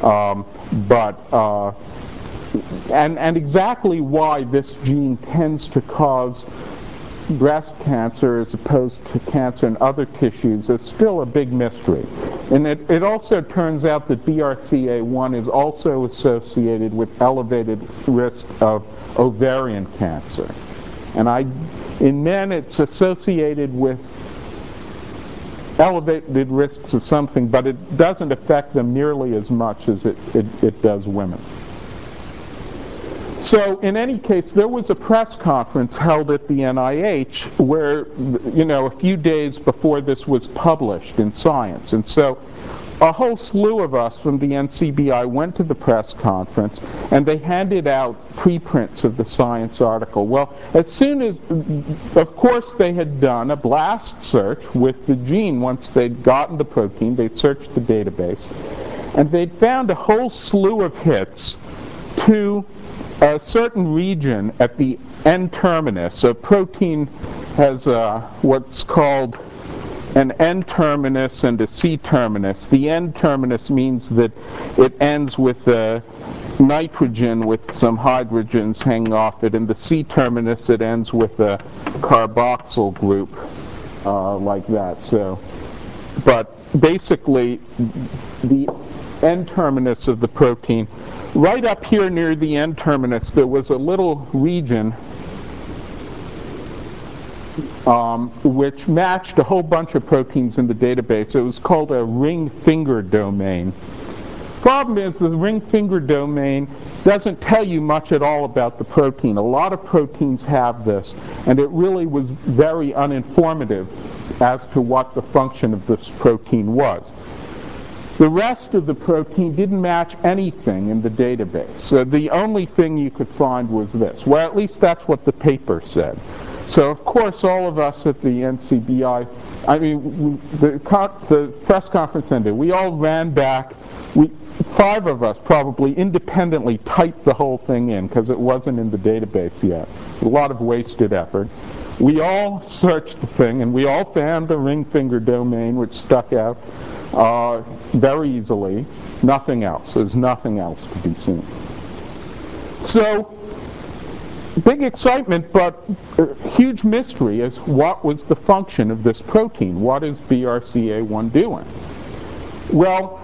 And exactly why this gene tends to cause breast cancer as opposed to cancer in other tissues is still a big mystery. And it also turns out that BRCA1 is also associated with elevated risk of ovarian cancer. And in men it's associated with elevated risks of something, but it doesn't affect them nearly as much as it does women. So in any case, there was a press conference held at the NIH where, a few days before this was published in Science. And so a whole slew of us from the NCBI went to the press conference, and they handed out preprints of the Science article. Well, as soon as, of course, they had done a blast search with the gene. Once they'd gotten the protein, they'd searched the database, and they'd found a whole slew of hits to a certain region at the N-terminus. A protein has what's called an N-terminus and a C-terminus. The N-terminus means that it ends with a nitrogen with some hydrogens hanging off it, and the C-terminus, it ends with a carboxyl group like that. But basically, the N-terminus of the protein, right up here near the N-terminus, there was a little region which matched a whole bunch of proteins in the database. It was called a ring finger domain. Problem is, the ring finger domain doesn't tell you much at all about the protein. A lot of proteins have this, and it really was very uninformative as to what the function of this protein was. The rest of the protein didn't match anything in the database. So the only thing you could find was this. Well, at least that's what the paper said. So, of course, all of us at the NCBI, the press conference ended. We all ran back. 5 of us probably independently typed the whole thing in because it wasn't in the database yet. A lot of wasted effort. We all searched the thing, and we all found the ring finger domain, which stuck out very easily. Nothing else. There's nothing else to be seen. So, big excitement, but huge mystery is what was the function of this protein? What is BRCA1 doing? Well,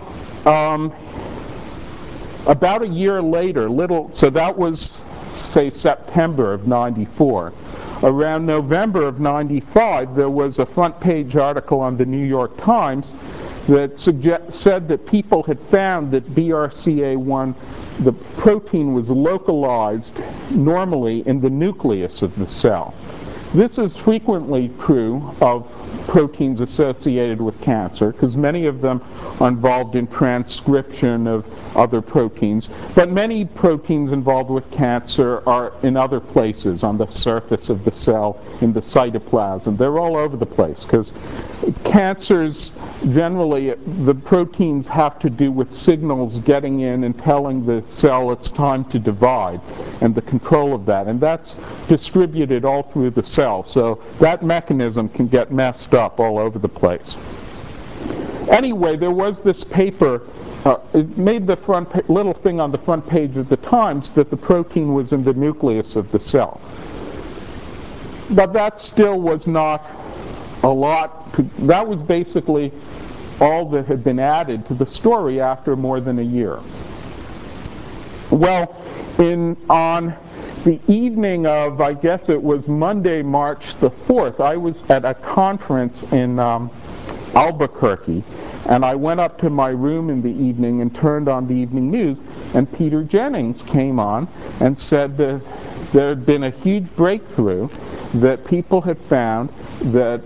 about a year later, so that was, say, September of '94. Around November of '95, there was a front page article on the New York Times that said that people had found that BRCA1, the protein, was localized normally in the nucleus of the cell. This is frequently true of proteins associated with cancer, because many of them are involved in transcription of other proteins, but many proteins involved with cancer are in other places, on the surface of the cell, in the cytoplasm. They're all over the place, because cancers, generally, the proteins have to do with signals getting in and telling the cell it's time to divide, and the control of that. And that's distributed all through the cell, so that mechanism can get messed up all over the place. Anyway, there was this paper, it made the little thing on the front page of the Times that the protein was in the nucleus of the cell. But that still was not a lot. That was basically all that had been added to the story after more than a year. Well, on the evening of, I guess it was Monday, March the 4th, I was at a conference in Albuquerque, and I went up to my room in the evening and turned on the evening news, and Peter Jennings came on and said that there had been a huge breakthrough, that people had found that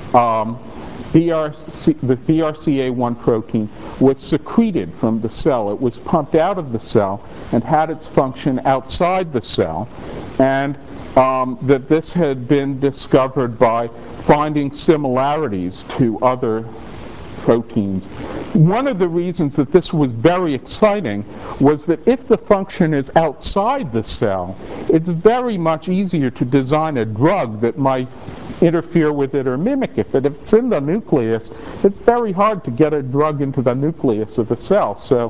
the BRCA1 protein was secreted from the cell. It was pumped out of the cell and had its function outside the cell, and that this had been discovered by finding similarities to other proteins. One of the reasons that this was very exciting was that if the function is outside the cell, it's very much easier to design a drug that might interfere with it or mimic it. But if it's in the nucleus, it's very hard to get a drug into the nucleus of the cell. So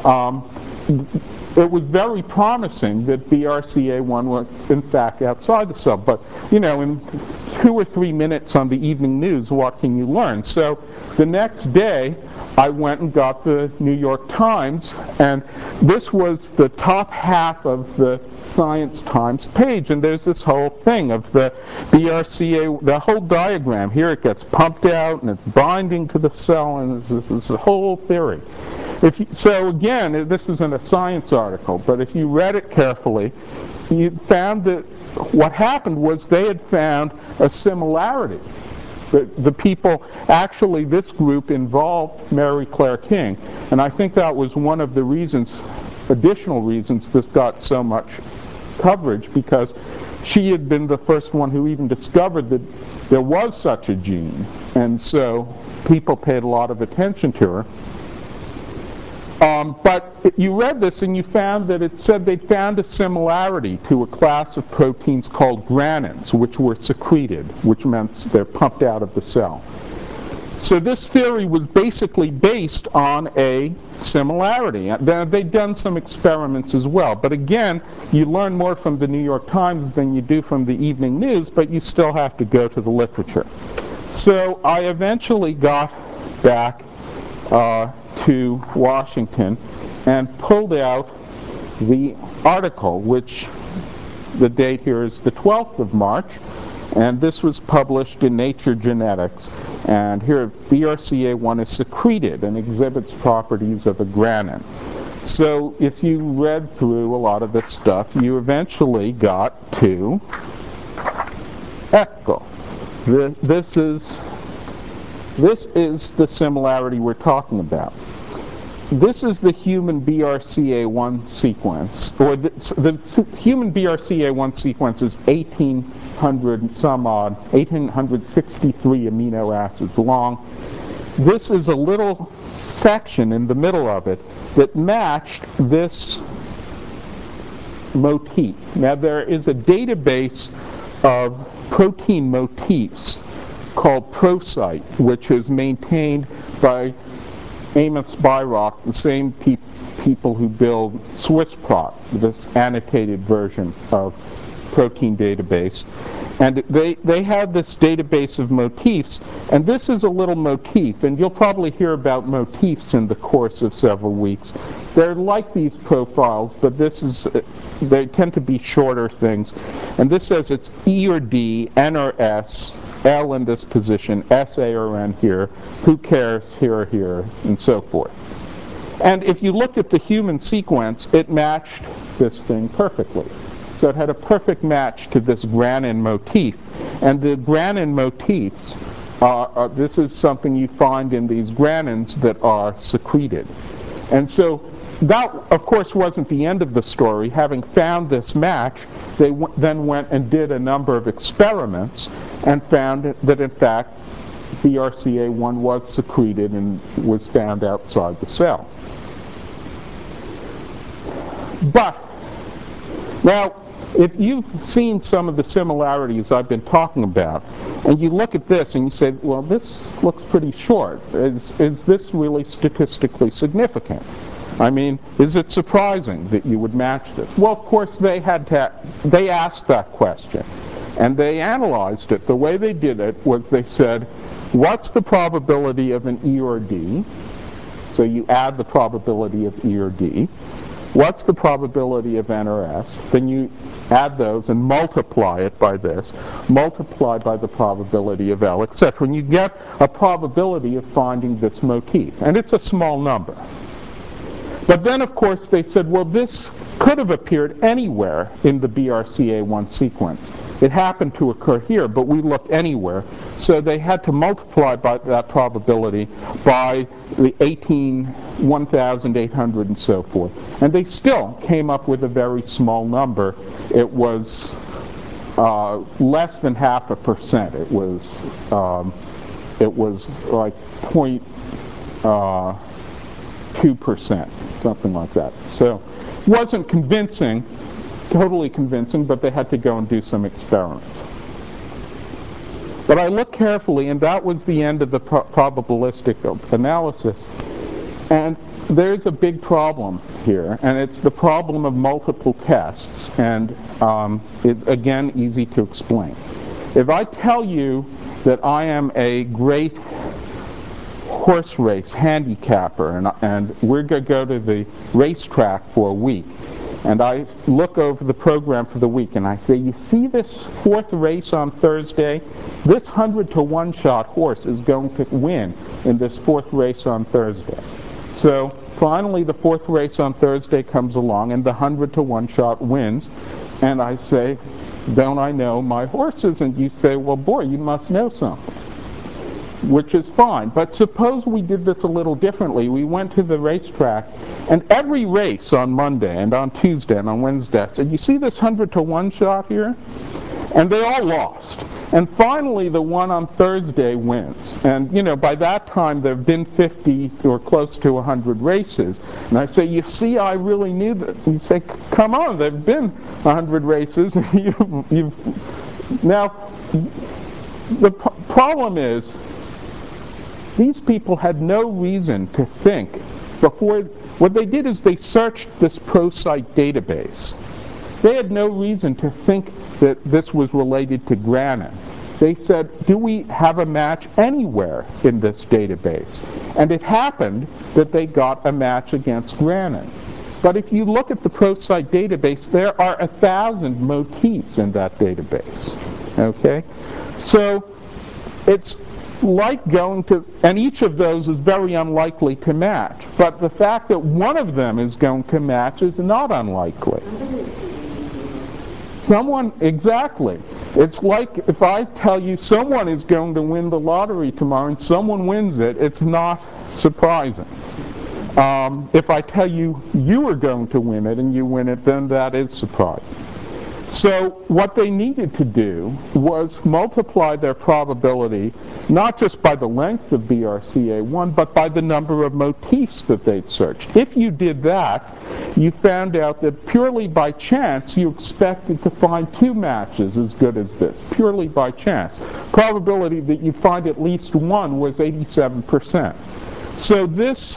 it was very promising that BRCA1 was in fact outside the cell. But, you know, in 2 or 3 minutes on the evening news, what can you learn? So the next day, I went and got the New York Times, and this was the top half of the Science Times page, and there's this whole thing of the BRCA, the whole diagram. Here it gets pumped out, and it's binding to the cell, and this is a whole theory. So again, this isn't a science article, but if you read it carefully, you found that what happened was they had found a similarity. The people, actually this group involved Mary Claire King, and I think that was one of the reasons, additional reasons, this got so much coverage, because she had been the first one who even discovered that there was such a gene, and so people paid a lot of attention to her. But you read this and you found that it said they found a similarity to a class of proteins called granins, which were secreted, which meant they're pumped out of the cell. So this theory was basically based on a similarity. They'd done some experiments as well, but again, you learn more from the New York Times than you do from the evening news, but you still have to go to the literature. So I eventually got back to Washington and pulled out the article, which the date here is the 12th of March, and this was published in Nature Genetics. And here BRCA1 is secreted and exhibits properties of a granin. So if you read through a lot of this stuff, you eventually got to ECHO. This is the similarity we're talking about. This is the human BRCA1 sequence, or the human BRCA1 sequence is 1,800 some odd, 1,863 amino acids long. This is a little section in the middle of it that matched this motif. Now there is a database of protein motifs called ProCyte, which is maintained by Amos Beirock, the same people who build SwissProt, this annotated version of protein database. And they have this database of motifs, and this is a little motif, and you'll probably hear about motifs in the course of several weeks. They're like these profiles, but they tend to be shorter things. And this says it's E or D, N or S, L in this position, S, A, or N here, who cares, here or here, and so forth. And if you looked at the human sequence, it matched this thing perfectly. So it had a perfect match to this granin motif. And the granin motifs, this is something you find in these granins that are secreted. And so that, of course, wasn't the end of the story. Having found this match, they then went and did a number of experiments and found that, in fact, BRCA1 was secreted and was found outside the cell. But, now, if you've seen some of the similarities I've been talking about, and you look at this and you say, well, this looks pretty short. Is this really statistically significant? I mean, is it surprising that you would match this? Well, of course, they asked that question, and they analyzed it. The way they did it was they said, what's the probability of an E or D? So you add the probability of E or D. what's the probability of NRS, then you add those and multiply it by this, multiply by the probability of L, etc. And you get a probability of finding this motif. And it's a small number. But then, of course, they said, well, this could have appeared anywhere in the BRCA1 sequence. It happened to occur here, but we looked anywhere. So they had to multiply by that probability by the 1,800 and so forth. And they still came up with a very small number. It was less than 0.5%. It was like 0.2%, something like that. So it wasn't convincing, totally convincing, but they had to go and do some experiments. But I looked carefully, and that was the end of the probabilistic analysis. And there's a big problem here, and it's the problem of multiple tests, and it's, again, easy to explain. If I tell you that I am a great horse race handicapper, and we're going to go to the racetrack for a week, and I look over the program for the week, and I say, you see this fourth race on Thursday? This 100-to-1 shot horse is going to win in this fourth race on Thursday. So finally the fourth race on Thursday comes along, and the 100-to-1 shot wins, and I say, don't I know my horses? And you say, well, boy, you must know something. Which is fine. But suppose we did this a little differently. We went to the racetrack, and every race on Monday and on Tuesday and on Wednesday, I said, you see this 100-to-1 shot here? And they all lost. And finally, the one on Thursday wins. And, you know, by that time, there have been 50 or close to 100 races. And I say, you see, I really knew that. You say, come on, there have been 100 races. Now, the problem is, these people had no reason to think before. What they did is they searched this ProCite database. They had no reason to think that this was related to Granin. They said, do we have a match anywhere in this database? And it happened that they got a match against Granin. But if you look at the ProCite database, there are 1,000 motifs in that database. Okay? So it's like going to, and each of those is very unlikely to match. But the fact that one of them is going to match is not unlikely. Exactly. It's like if I tell you someone is going to win the lottery tomorrow and someone wins it, it's not surprising. If I tell you you are going to win it and you win it, then that is surprising. So what they needed to do was multiply their probability not just by the length of BRCA1, but by the number of motifs that they'd searched. If you did that, you found out that purely by chance you expected to find 2 matches as good as this, purely by chance. Probability that you'd find at least one was 87%. So this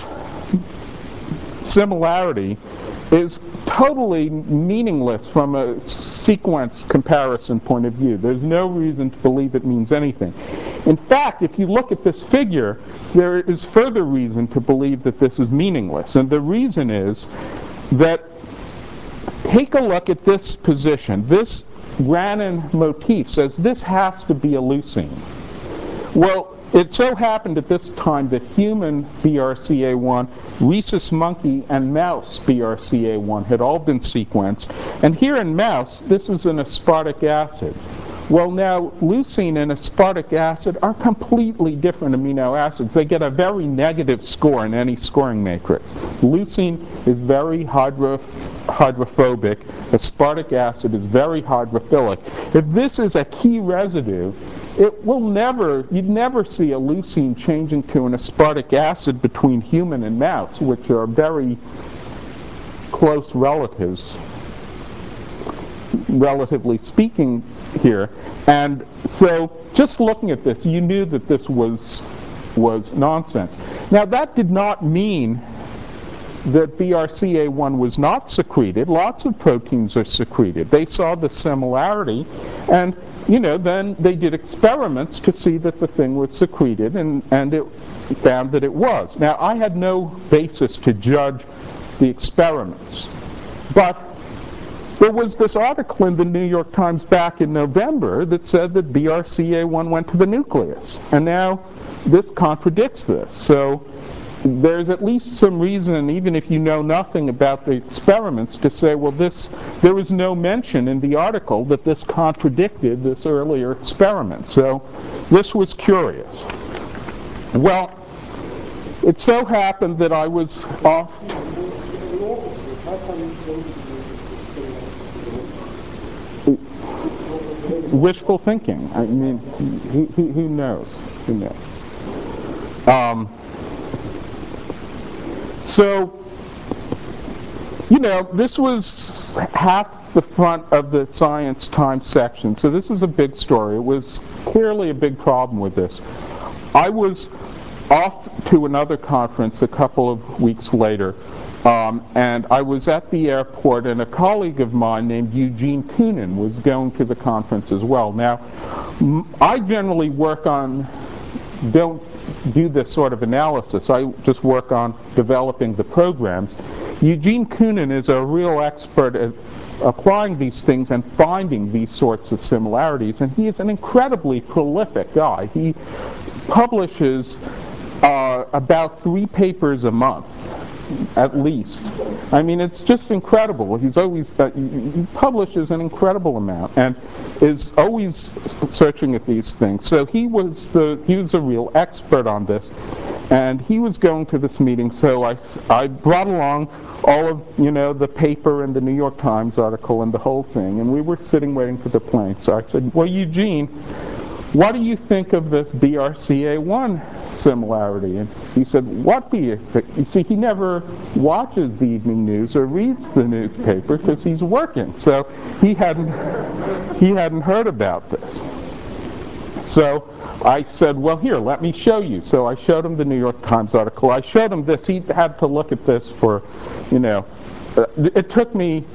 similarity is totally meaningless from a sequence comparison point of view. There's no reason to believe it means anything. In fact, if you look at this figure, there is further reason to believe that this is meaningless. And the reason is that, take a look at this position. This Granin motif says this has to be a leucine. Well, it so happened at this time that human BRCA1, rhesus monkey, and mouse BRCA1 had all been sequenced. And here in mouse, this is an aspartic acid. Well, now, leucine and aspartic acid are completely different amino acids. They get a very negative score in any scoring matrix. Leucine is very hydrophobic. Aspartic acid is very hydrophilic. If this is a key residue, you'd never see a leucine changing to an aspartic acid between human and mouse, which are very close relatives, relatively speaking here. And so just looking at this, you knew that this was nonsense. Now, that did not mean that BRCA1 was not secreted. Lots of proteins are secreted. They saw the similarity, and then they did experiments to see that the thing was secreted, and it found that it was. Now, I had no basis to judge the experiments. But there was this article in the New York Times back in November that said that BRCA1 went to the nucleus. And now this contradicts this. So there's at least some reason, even if you know nothing about the experiments, to say, well, there was no mention in the article that this contradicted this earlier experiment. So this was curious. Well, it so happened that I was off. Wishful thinking. I mean, who knows? Who knows? So, you know, this was half the front of the Science Times section. So this is a big story. It was clearly a big problem with this. I was off to another conference a couple of weeks later, and I was at the airport, and a colleague of mine named Eugene Koonin was going to the conference as well. Now, I generally don't do this sort of analysis. I just work on developing the programs. Eugene Koonin is a real expert at applying these things and finding these sorts of similarities, and he is an incredibly prolific guy. He publishes about 3 papers a month, at least. I mean, it's just incredible. He's always he publishes an incredible amount and is always searching at these things. So he was a real expert on this, and he was going to this meeting. So I brought along all of the paper and the New York Times article and the whole thing, and we were sitting waiting for the plane. So I said, "Well, Eugene, what do you think of this BRCA1 similarity?" And he said, "What do you think?" You see, he never watches the evening news or reads the newspaper because he's working. So he hadn't heard about this. So I said, "Well, here, let me show you." So I showed him the New York Times article. I showed him this. He had to look at this for, it took me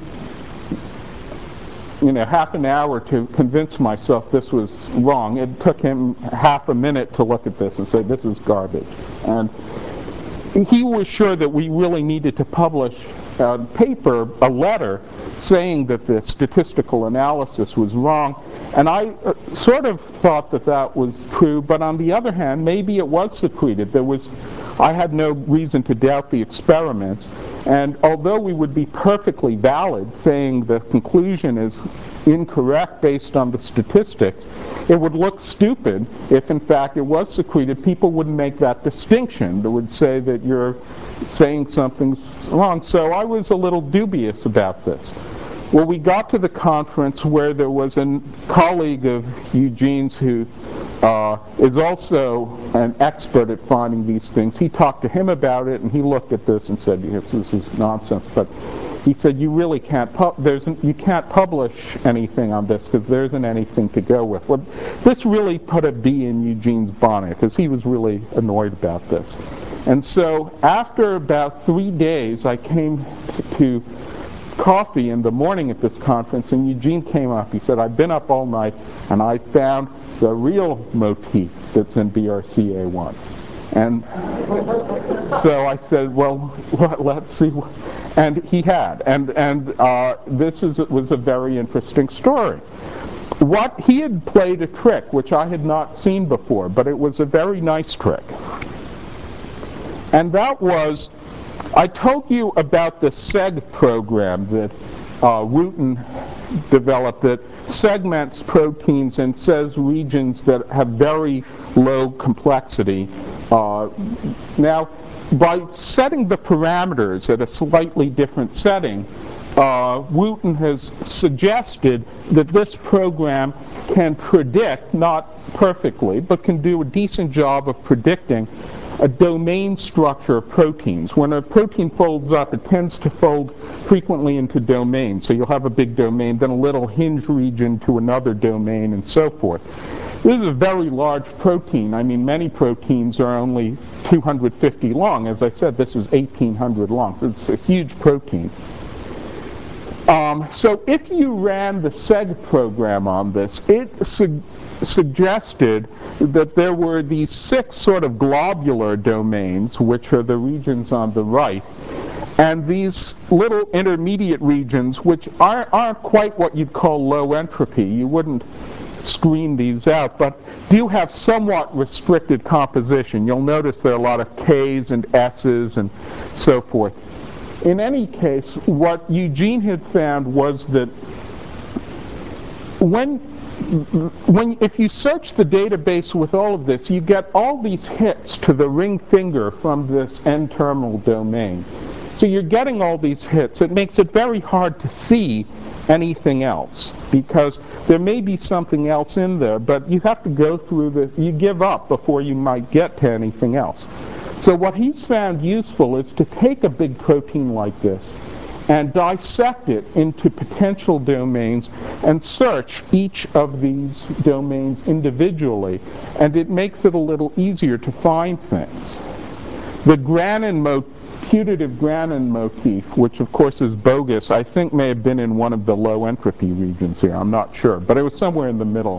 half an hour to convince myself this was wrong. It took him half a minute to look at this and say, this is garbage. And he was sure that we really needed to publish a paper, a letter, saying that the statistical analysis was wrong. And I sort of thought that that was true, but on the other hand, maybe it was secreted. I had no reason to doubt the experiment. And although we would be perfectly valid saying the conclusion is incorrect based on the statistics, it would look stupid if in fact it was secreted. People wouldn't make that distinction. They would say that you're saying something's wrong. So I was a little dubious about this. Well, we got to the conference where there was a colleague of Eugene's who is also an expert at finding these things. He talked to him about it, and he looked at this and said, "Yes, this is nonsense." But he said, "You really can't you can't publish anything on this because there isn't anything to go with." Well, this really put a bee in Eugene's bonnet because he was really annoyed about this. And so after about 3 days, I came to coffee in the morning at this conference, and Eugene came up. He said, "I've been up all night and I found the real motif that's in BRCA1. And so I said, "Well, let's see." And he had. And this was a very interesting story. He had played a trick which I had not seen before, but it was a very nice trick. And that was, I told you about the SEG program that Wooten developed that segments proteins and says regions that have very low complexity. Now, by setting the parameters at a slightly different setting, Wooten has suggested that this program can predict, not perfectly, but can do a decent job of predicting a domain structure of proteins. When a protein folds up, it tends to fold frequently into domains. So you'll have a big domain, then a little hinge region to another domain, and so forth. This is a very large protein. I mean, many proteins are only 250 long. As I said, this is 1,800 long. So it's a huge protein. So if you ran the SEG program on this, it suggested that there were these 6 sort of globular domains, which are the regions on the right, And these little intermediate regions, which aren't quite what you'd call low entropy, you wouldn't screen these out, but do have somewhat restricted composition. You'll notice there are a lot of K's and S's and so forth. In any case, what Eugene had found was that if you search the database with all of this, you get all these hits to the ring finger from this N-terminal domain. So you're getting all these hits. It makes it very hard to see anything else because there may be something else in there, but you have to go through you give up before you might get to anything else. So what he's found useful is to take a big protein like this and dissect it into potential domains and search each of these domains individually, and it makes it a little easier to find things. The putative Granin motif, which of course is bogus, I think may have been in one of the low entropy regions here, I'm not sure, but it was somewhere in the middle.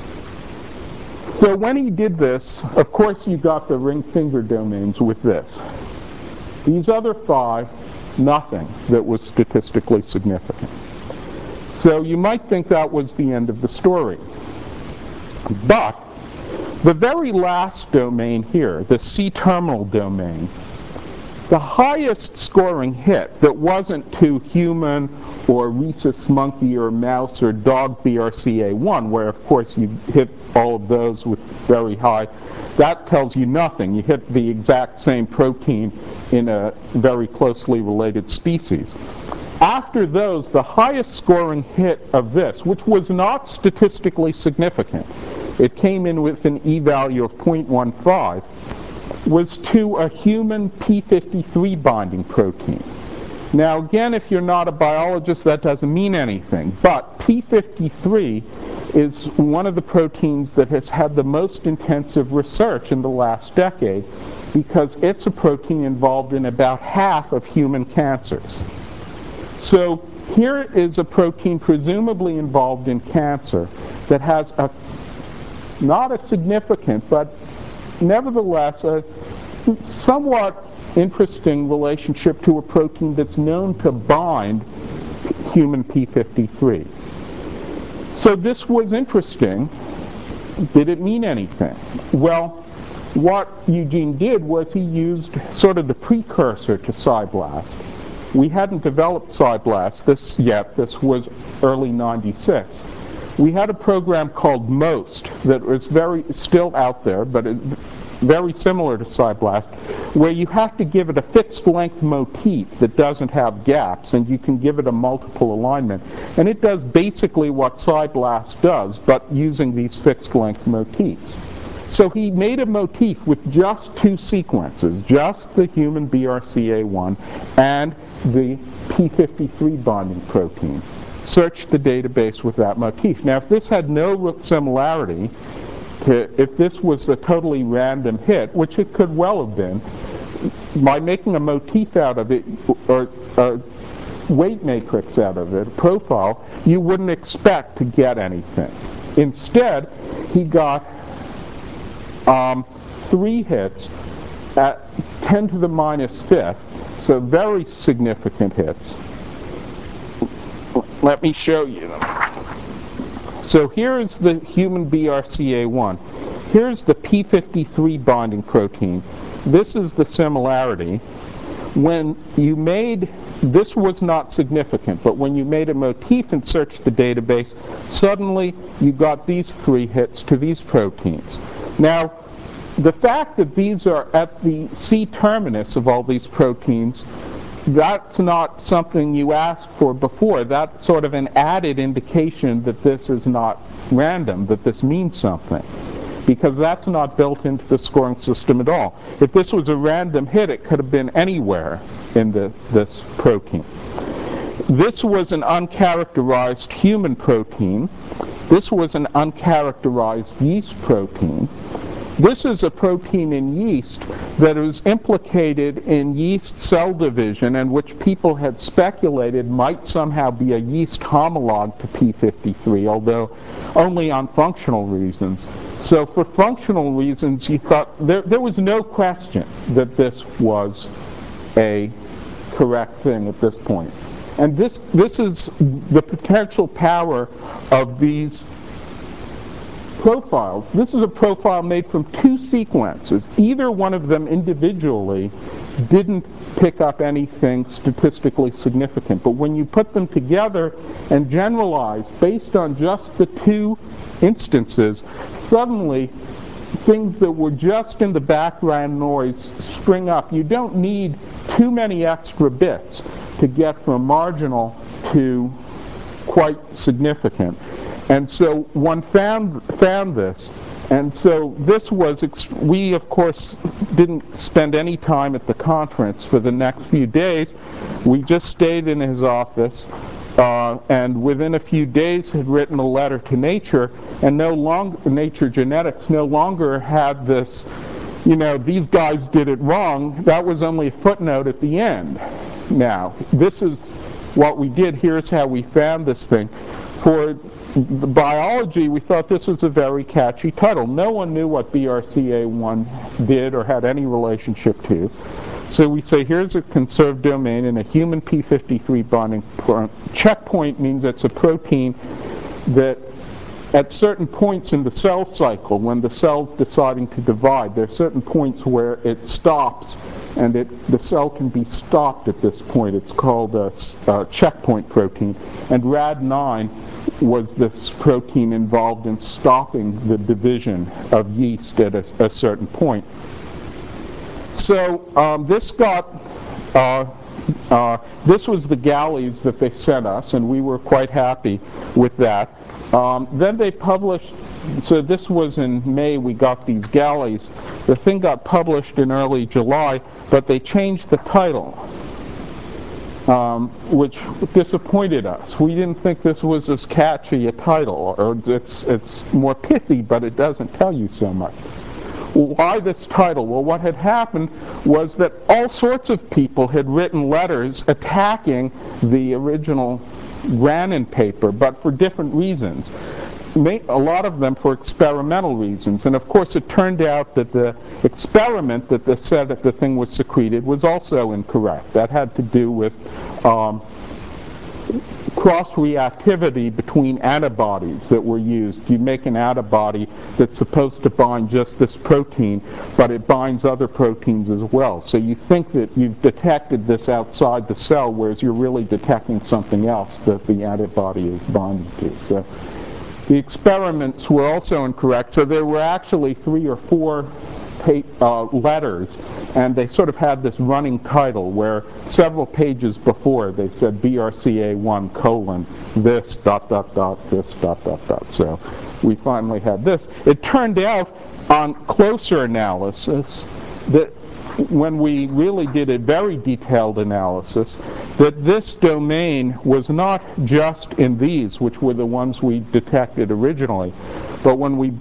So when he did this, of course you got the ring finger domains with this. These other 5, nothing that was statistically significant. So you might think that was the end of the story. But the very last domain here, the C-terminal domain, the highest scoring hit that wasn't to human or rhesus monkey or mouse or dog BRCA1, where of course you hit all of those with very high, that tells you nothing. You hit the exact same protein in a very closely related species. After those, the highest scoring hit of this, which was not statistically significant, it came in with an e-value of 0.15, was to a human p53 binding protein. Now again, if you're not a biologist, that doesn't mean anything, but p53 is one of the proteins that has had the most intensive research in the last decade because it's a protein involved in about half of human cancers. So here is a protein presumably involved in cancer that has not a significant, but nevertheless a somewhat interesting relationship to a protein that's known to bind human p53. So this was interesting. Did it mean anything? Well, what Eugene did was he used sort of the precursor to SciBlast. We hadn't developed SciBlast yet. This was early '96. We had a program called MOST that was still out there, but very similar to SciBlast, where you have to give it a fixed length motif that doesn't have gaps, and you can give it a multiple alignment. And it does basically what SciBlast does, but using these fixed length motifs. So he made a motif with just 2 sequences, just the human BRCA1 and the p53 binding protein. Searched the database with that motif. Now, if this had no similarity, if this was a totally random hit, which it could well have been, by making a motif out of it, or a weight matrix out of it, a profile, you wouldn't expect to get anything. Instead, he got 3 hits at 10 to the minus 5th, so very significant hits. Let me show you them. So here is the human BRCA1. Here's the p53 binding protein. This is the similarity. When you made, this was not significant, but when you made a motif and searched the database, suddenly you got these 3 hits to these proteins. Now, the fact that these are at the C-terminus of all these proteins, that's not something you asked for before. That's sort of an added indication that this is not random, that this means something, because that's not built into the scoring system at all. If this was a random hit, it could have been anywhere in this protein. This was an uncharacterized human protein. This was an uncharacterized yeast protein. This is a protein in yeast that is implicated in yeast cell division, and which people had speculated might somehow be a yeast homologue to p53, although only on functional reasons. So for functional reasons, you thought there was no question that this was a correct thing at this point. And this is the potential power of these profiles. This is a profile made from two sequences. Either one of them individually didn't pick up anything statistically significant. But when you put them together and generalize based on just the two instances, suddenly things that were just in the background noise spring up. You don't need too many extra bits to get from marginal to quite significant. And so one found this. And so this was, we of course didn't spend any time at the conference for the next few days. We just stayed in his office and within a few days had written a letter to Nature, and Nature Genetics no longer had this, these guys did it wrong. That was only a footnote at the end. Now, this is what we did. Here's how we found this thing. For the biology, we thought this was a very catchy title. No one knew what BRCA1 did or had any relationship to. So we say, here's a conserved domain in a human p53 binding checkpoint. Means it's a protein that at certain points in the cell cycle, when the cell's deciding to divide, there are certain points where it stops, and the cell can be stopped at this point. It's called a checkpoint protein. And Rad9 was this protein involved in stopping the division of yeast at a certain point. So this was the galleys that they sent us, and we were quite happy with that. Then they published, so this was in May, we got these galleys. The thing got published in early July, but they changed the title, which disappointed us. We didn't think this was as catchy a title, or it's more pithy, but it doesn't tell you so much. Why this title? Well, what had happened was that all sorts of people had written letters attacking the original Grannon paper, but for different reasons. A lot of them for experimental reasons. And of course it turned out that the experiment that said that the thing was secreted was also incorrect. That had to do with cross-reactivity between antibodies that were used. You make an antibody that's supposed to bind just this protein, but it binds other proteins as well. So you think that you've detected this outside the cell, whereas you're really detecting something else that the antibody is binding to. So the experiments were also incorrect. So there were actually 3 or 4 letters, and they sort of had this running title where several pages before they said BRCA1 colon this ... this ... So we finally had this. It turned out on closer analysis that when we really did a very detailed analysis, that this domain was not just in these, which were the ones we detected originally, but when we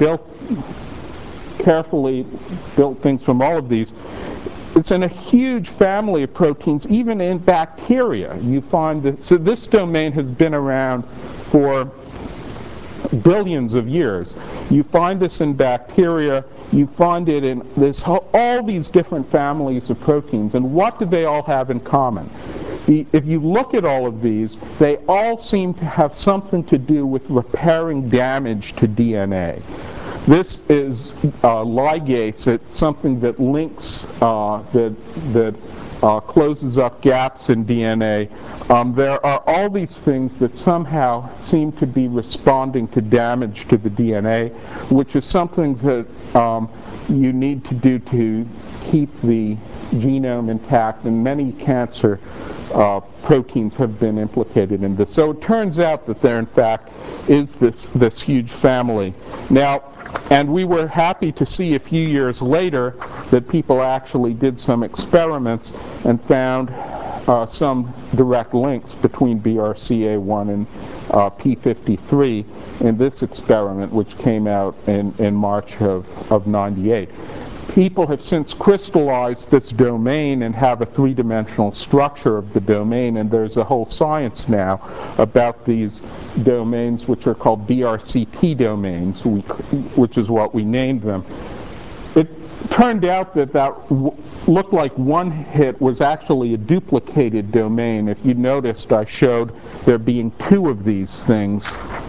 carefully built things from all of these, it's in a huge family of proteins. Even in bacteria you find that. So this domain has been around for billions of years. You find this in bacteria, you find it in all these different families of proteins. And what do they all have in common? If you look at all of these, they all seem to have something to do with repairing damage to DNA. This is ligase. It's something that links, that closes up gaps in DNA. There are all these things that somehow seem to be responding to damage to the DNA, which is something that you need to do to keep the genome intact, and many cancer proteins have been implicated in this. So it turns out that there in fact is this huge family. Now, and we were happy to see a few years later that people actually did some experiments and found some direct links between BRCA1 and P53 in this experiment, which came out in March of 98. People have since crystallized this domain and have a three-dimensional structure of the domain, and there's a whole science now about these domains, which are called BRCP domains, which is what we named them. turned out that looked like one hit was actually a duplicated domain. If you noticed, I showed there being two of these things.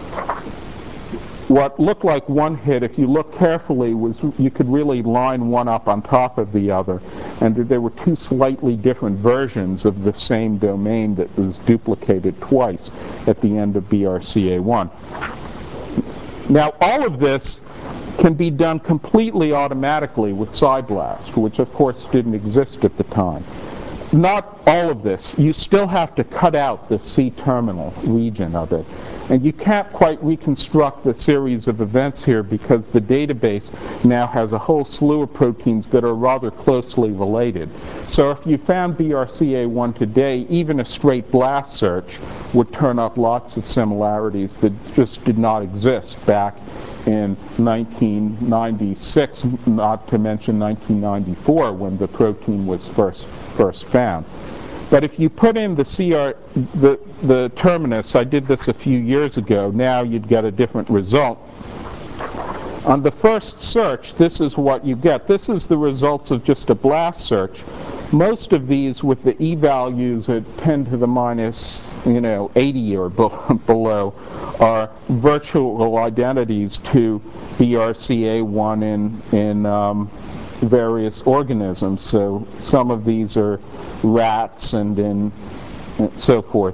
What looked like one hit, if you look carefully, was you could really line one up on top of the other, and there were two slightly different versions of the same domain that was duplicated twice at the end of BRCA1. Now, all of this can be done completely automatically with SciBlast, which of course didn't exist at the time. Not all of this. You still have to cut out the C-terminal region of it. And you can't quite reconstruct the series of events here because the database now has a whole slew of proteins that are rather closely related. So if you found BRCA1 today, even a straight blast search would turn up lots of similarities that just did not exist back in 1996, not to mention 1994 when the protein was first found. But if you put in the terminus, I did this a few years ago, now you'd get a different result. On the first search, this is what you get. This is the results of just a blast search. Most of these with the e-values at 10 to the minus 80 or below are virtual identities to BRCA1 in various organisms. So some of these are rats and so forth.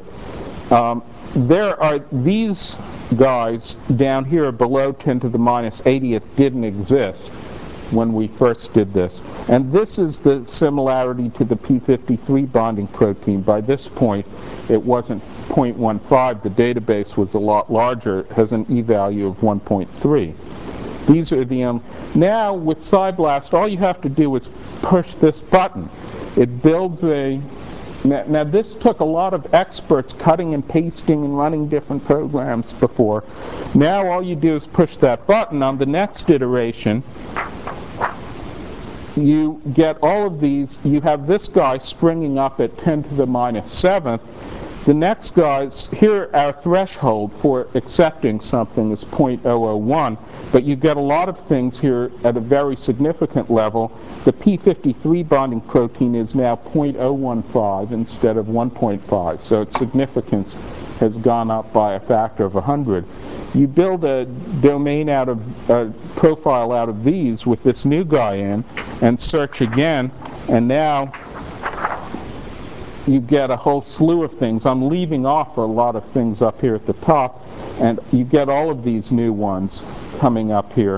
There are these guys down here below 10 to the minus 80th didn't exist when we first did this. And this is the similarity to the p53 bonding protein. By this point, it wasn't 0.15. The database was a lot larger. It has an e-value of 1.3. These are the now with SciBlast, all you have to do is push this button. It builds a. Now this took a lot of experts cutting and pasting and running different programs before. Now all you do is push that button. On the next iteration, you get all of these. You have this guy springing up at 10 to the minus 7th. The next guys, here our threshold for accepting something is 0.001, but you get a lot of things here at a very significant level. The p53 bonding protein is now 0.015 instead of 1.5, so its significance has gone up by a factor of 100. You build a domain out of a profile out of these with this new guy in and search again, and now you get a whole slew of things. I'm leaving off a lot of things up here at the top, and you get all of these new ones coming up here.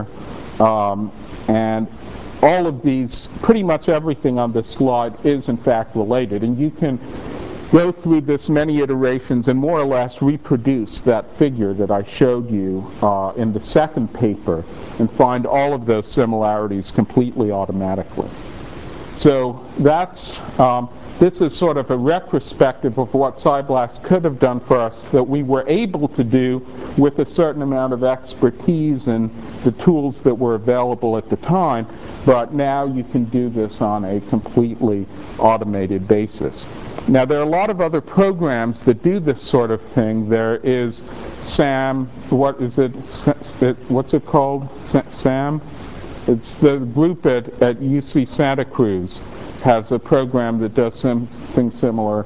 And all of these, pretty much everything on this slide is in fact related. And you can go through this many iterations and more or less reproduce that figure that I showed you in the second paper and find all of those similarities completely automatically. So that's this is sort of a retrospective of what SciBlast could have done for us that we were able to do with a certain amount of expertise and the tools that were available at the time, but now you can do this on a completely automated basis. Now there are a lot of other programs that do this sort of thing. There is SAM, what is it, what's it called? SAM? It's the group at UC Santa Cruz has a program that does something similar.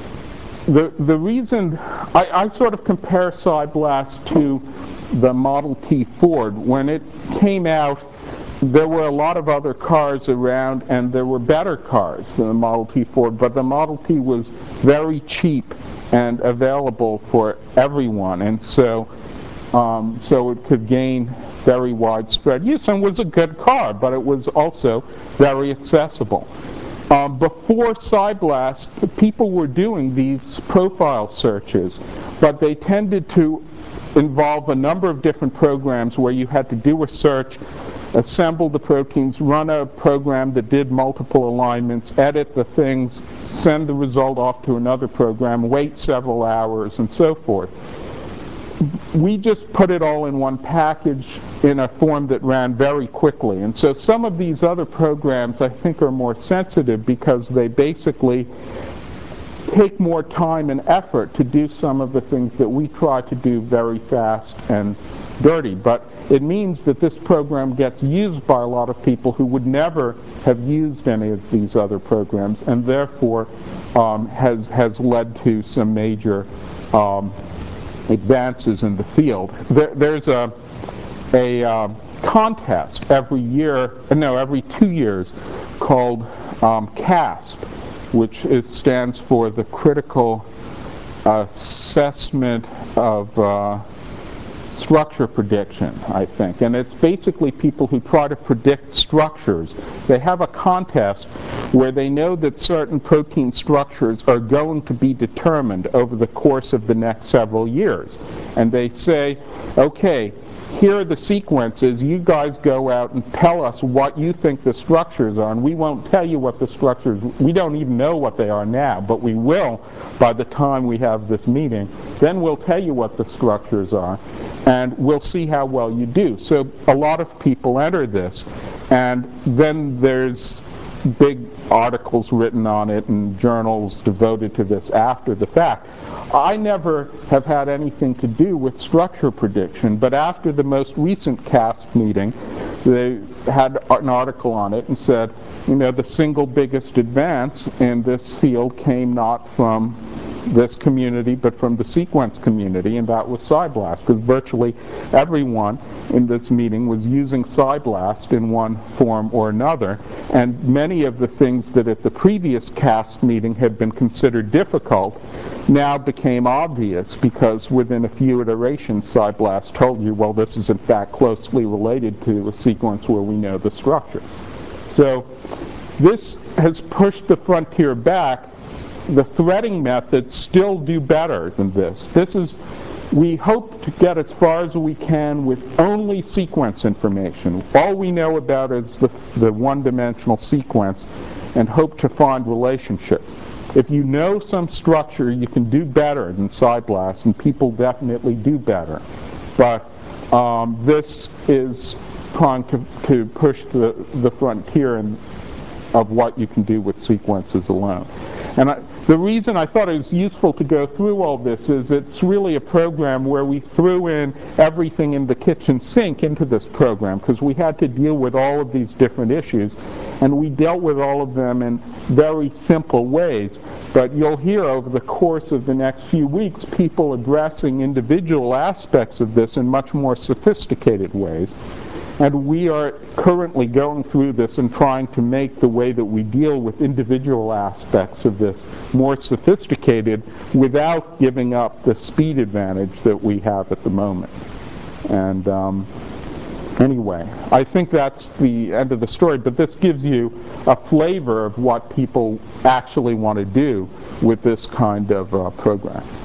The reason I sort of compare SciBlast to the Model T Ford. When it came out, there were a lot of other cars around, and there were better cars than the Model T Ford, but the Model T was very cheap and available for everyone, and so it could gain very widespread use and was a good car, but it was also very accessible. Before SciBlast, people were doing these profile searches, but they tended to involve a number of different programs where you had to do a search, assemble the proteins, run a program that did multiple alignments, edit the things, send the result off to another program, wait several hours, and so forth. We just put it all in one package in a form that ran very quickly. And so some of these other programs I think are more sensitive because they basically take more time and effort to do some of the things that we try to do very fast and dirty, but it means that this program gets used by a lot of people who would never have used any of these other programs, and therefore has led to some major advances in the field. There's a contest every 2 years called CASP, which stands for the Critical Assessment of Structure Prediction, I think. And it's basically people who try to predict structures. They have a contest where they know that certain protein structures are going to be determined over the course of the next several years. And they say, okay, here are the sequences. You guys go out and tell us what you think the structures are, and we won't tell you what the structures, we don't even know what they are now, but we will by the time we have this meeting. Then we'll tell you what the structures are, and we'll see how well you do. So a lot of people enter this, and then there's big articles written on it and journals devoted to this after the fact. I never have had anything to do with structure prediction, but after the most recent CASP meeting, they had an article on it and said, you know, the single biggest advance in this field came not from this community, but from the sequence community, and that was SciBlast, because virtually everyone in this meeting was using SciBlast in one form or another, and many of the things that at the previous CASP meeting had been considered difficult now became obvious, because within a few iterations SciBlast told you, well, this is in fact closely related to a sequence where we know the structure. So this has pushed the frontier back. The threading methods still do better than this. We hope to get as far as we can with only sequence information. All we know about is the one-dimensional sequence, and hope to find relationships. If you know some structure, you can do better than SciBlast, and people definitely do better. But this is trying to push the frontier of what you can do with sequences alone. And the reason I thought it was useful to go through all this is it's really a program where we threw in everything in the kitchen sink into this program, because we had to deal with all of these different issues, and we dealt with all of them in very simple ways. But you'll hear over the course of the next few weeks people addressing individual aspects of this in much more sophisticated ways. And we are currently going through this and trying to make the way that we deal with individual aspects of this more sophisticated without giving up the speed advantage that we have at the moment. And anyway, I think that's the end of the story, but this gives you a flavor of what people actually want to do with this kind of program.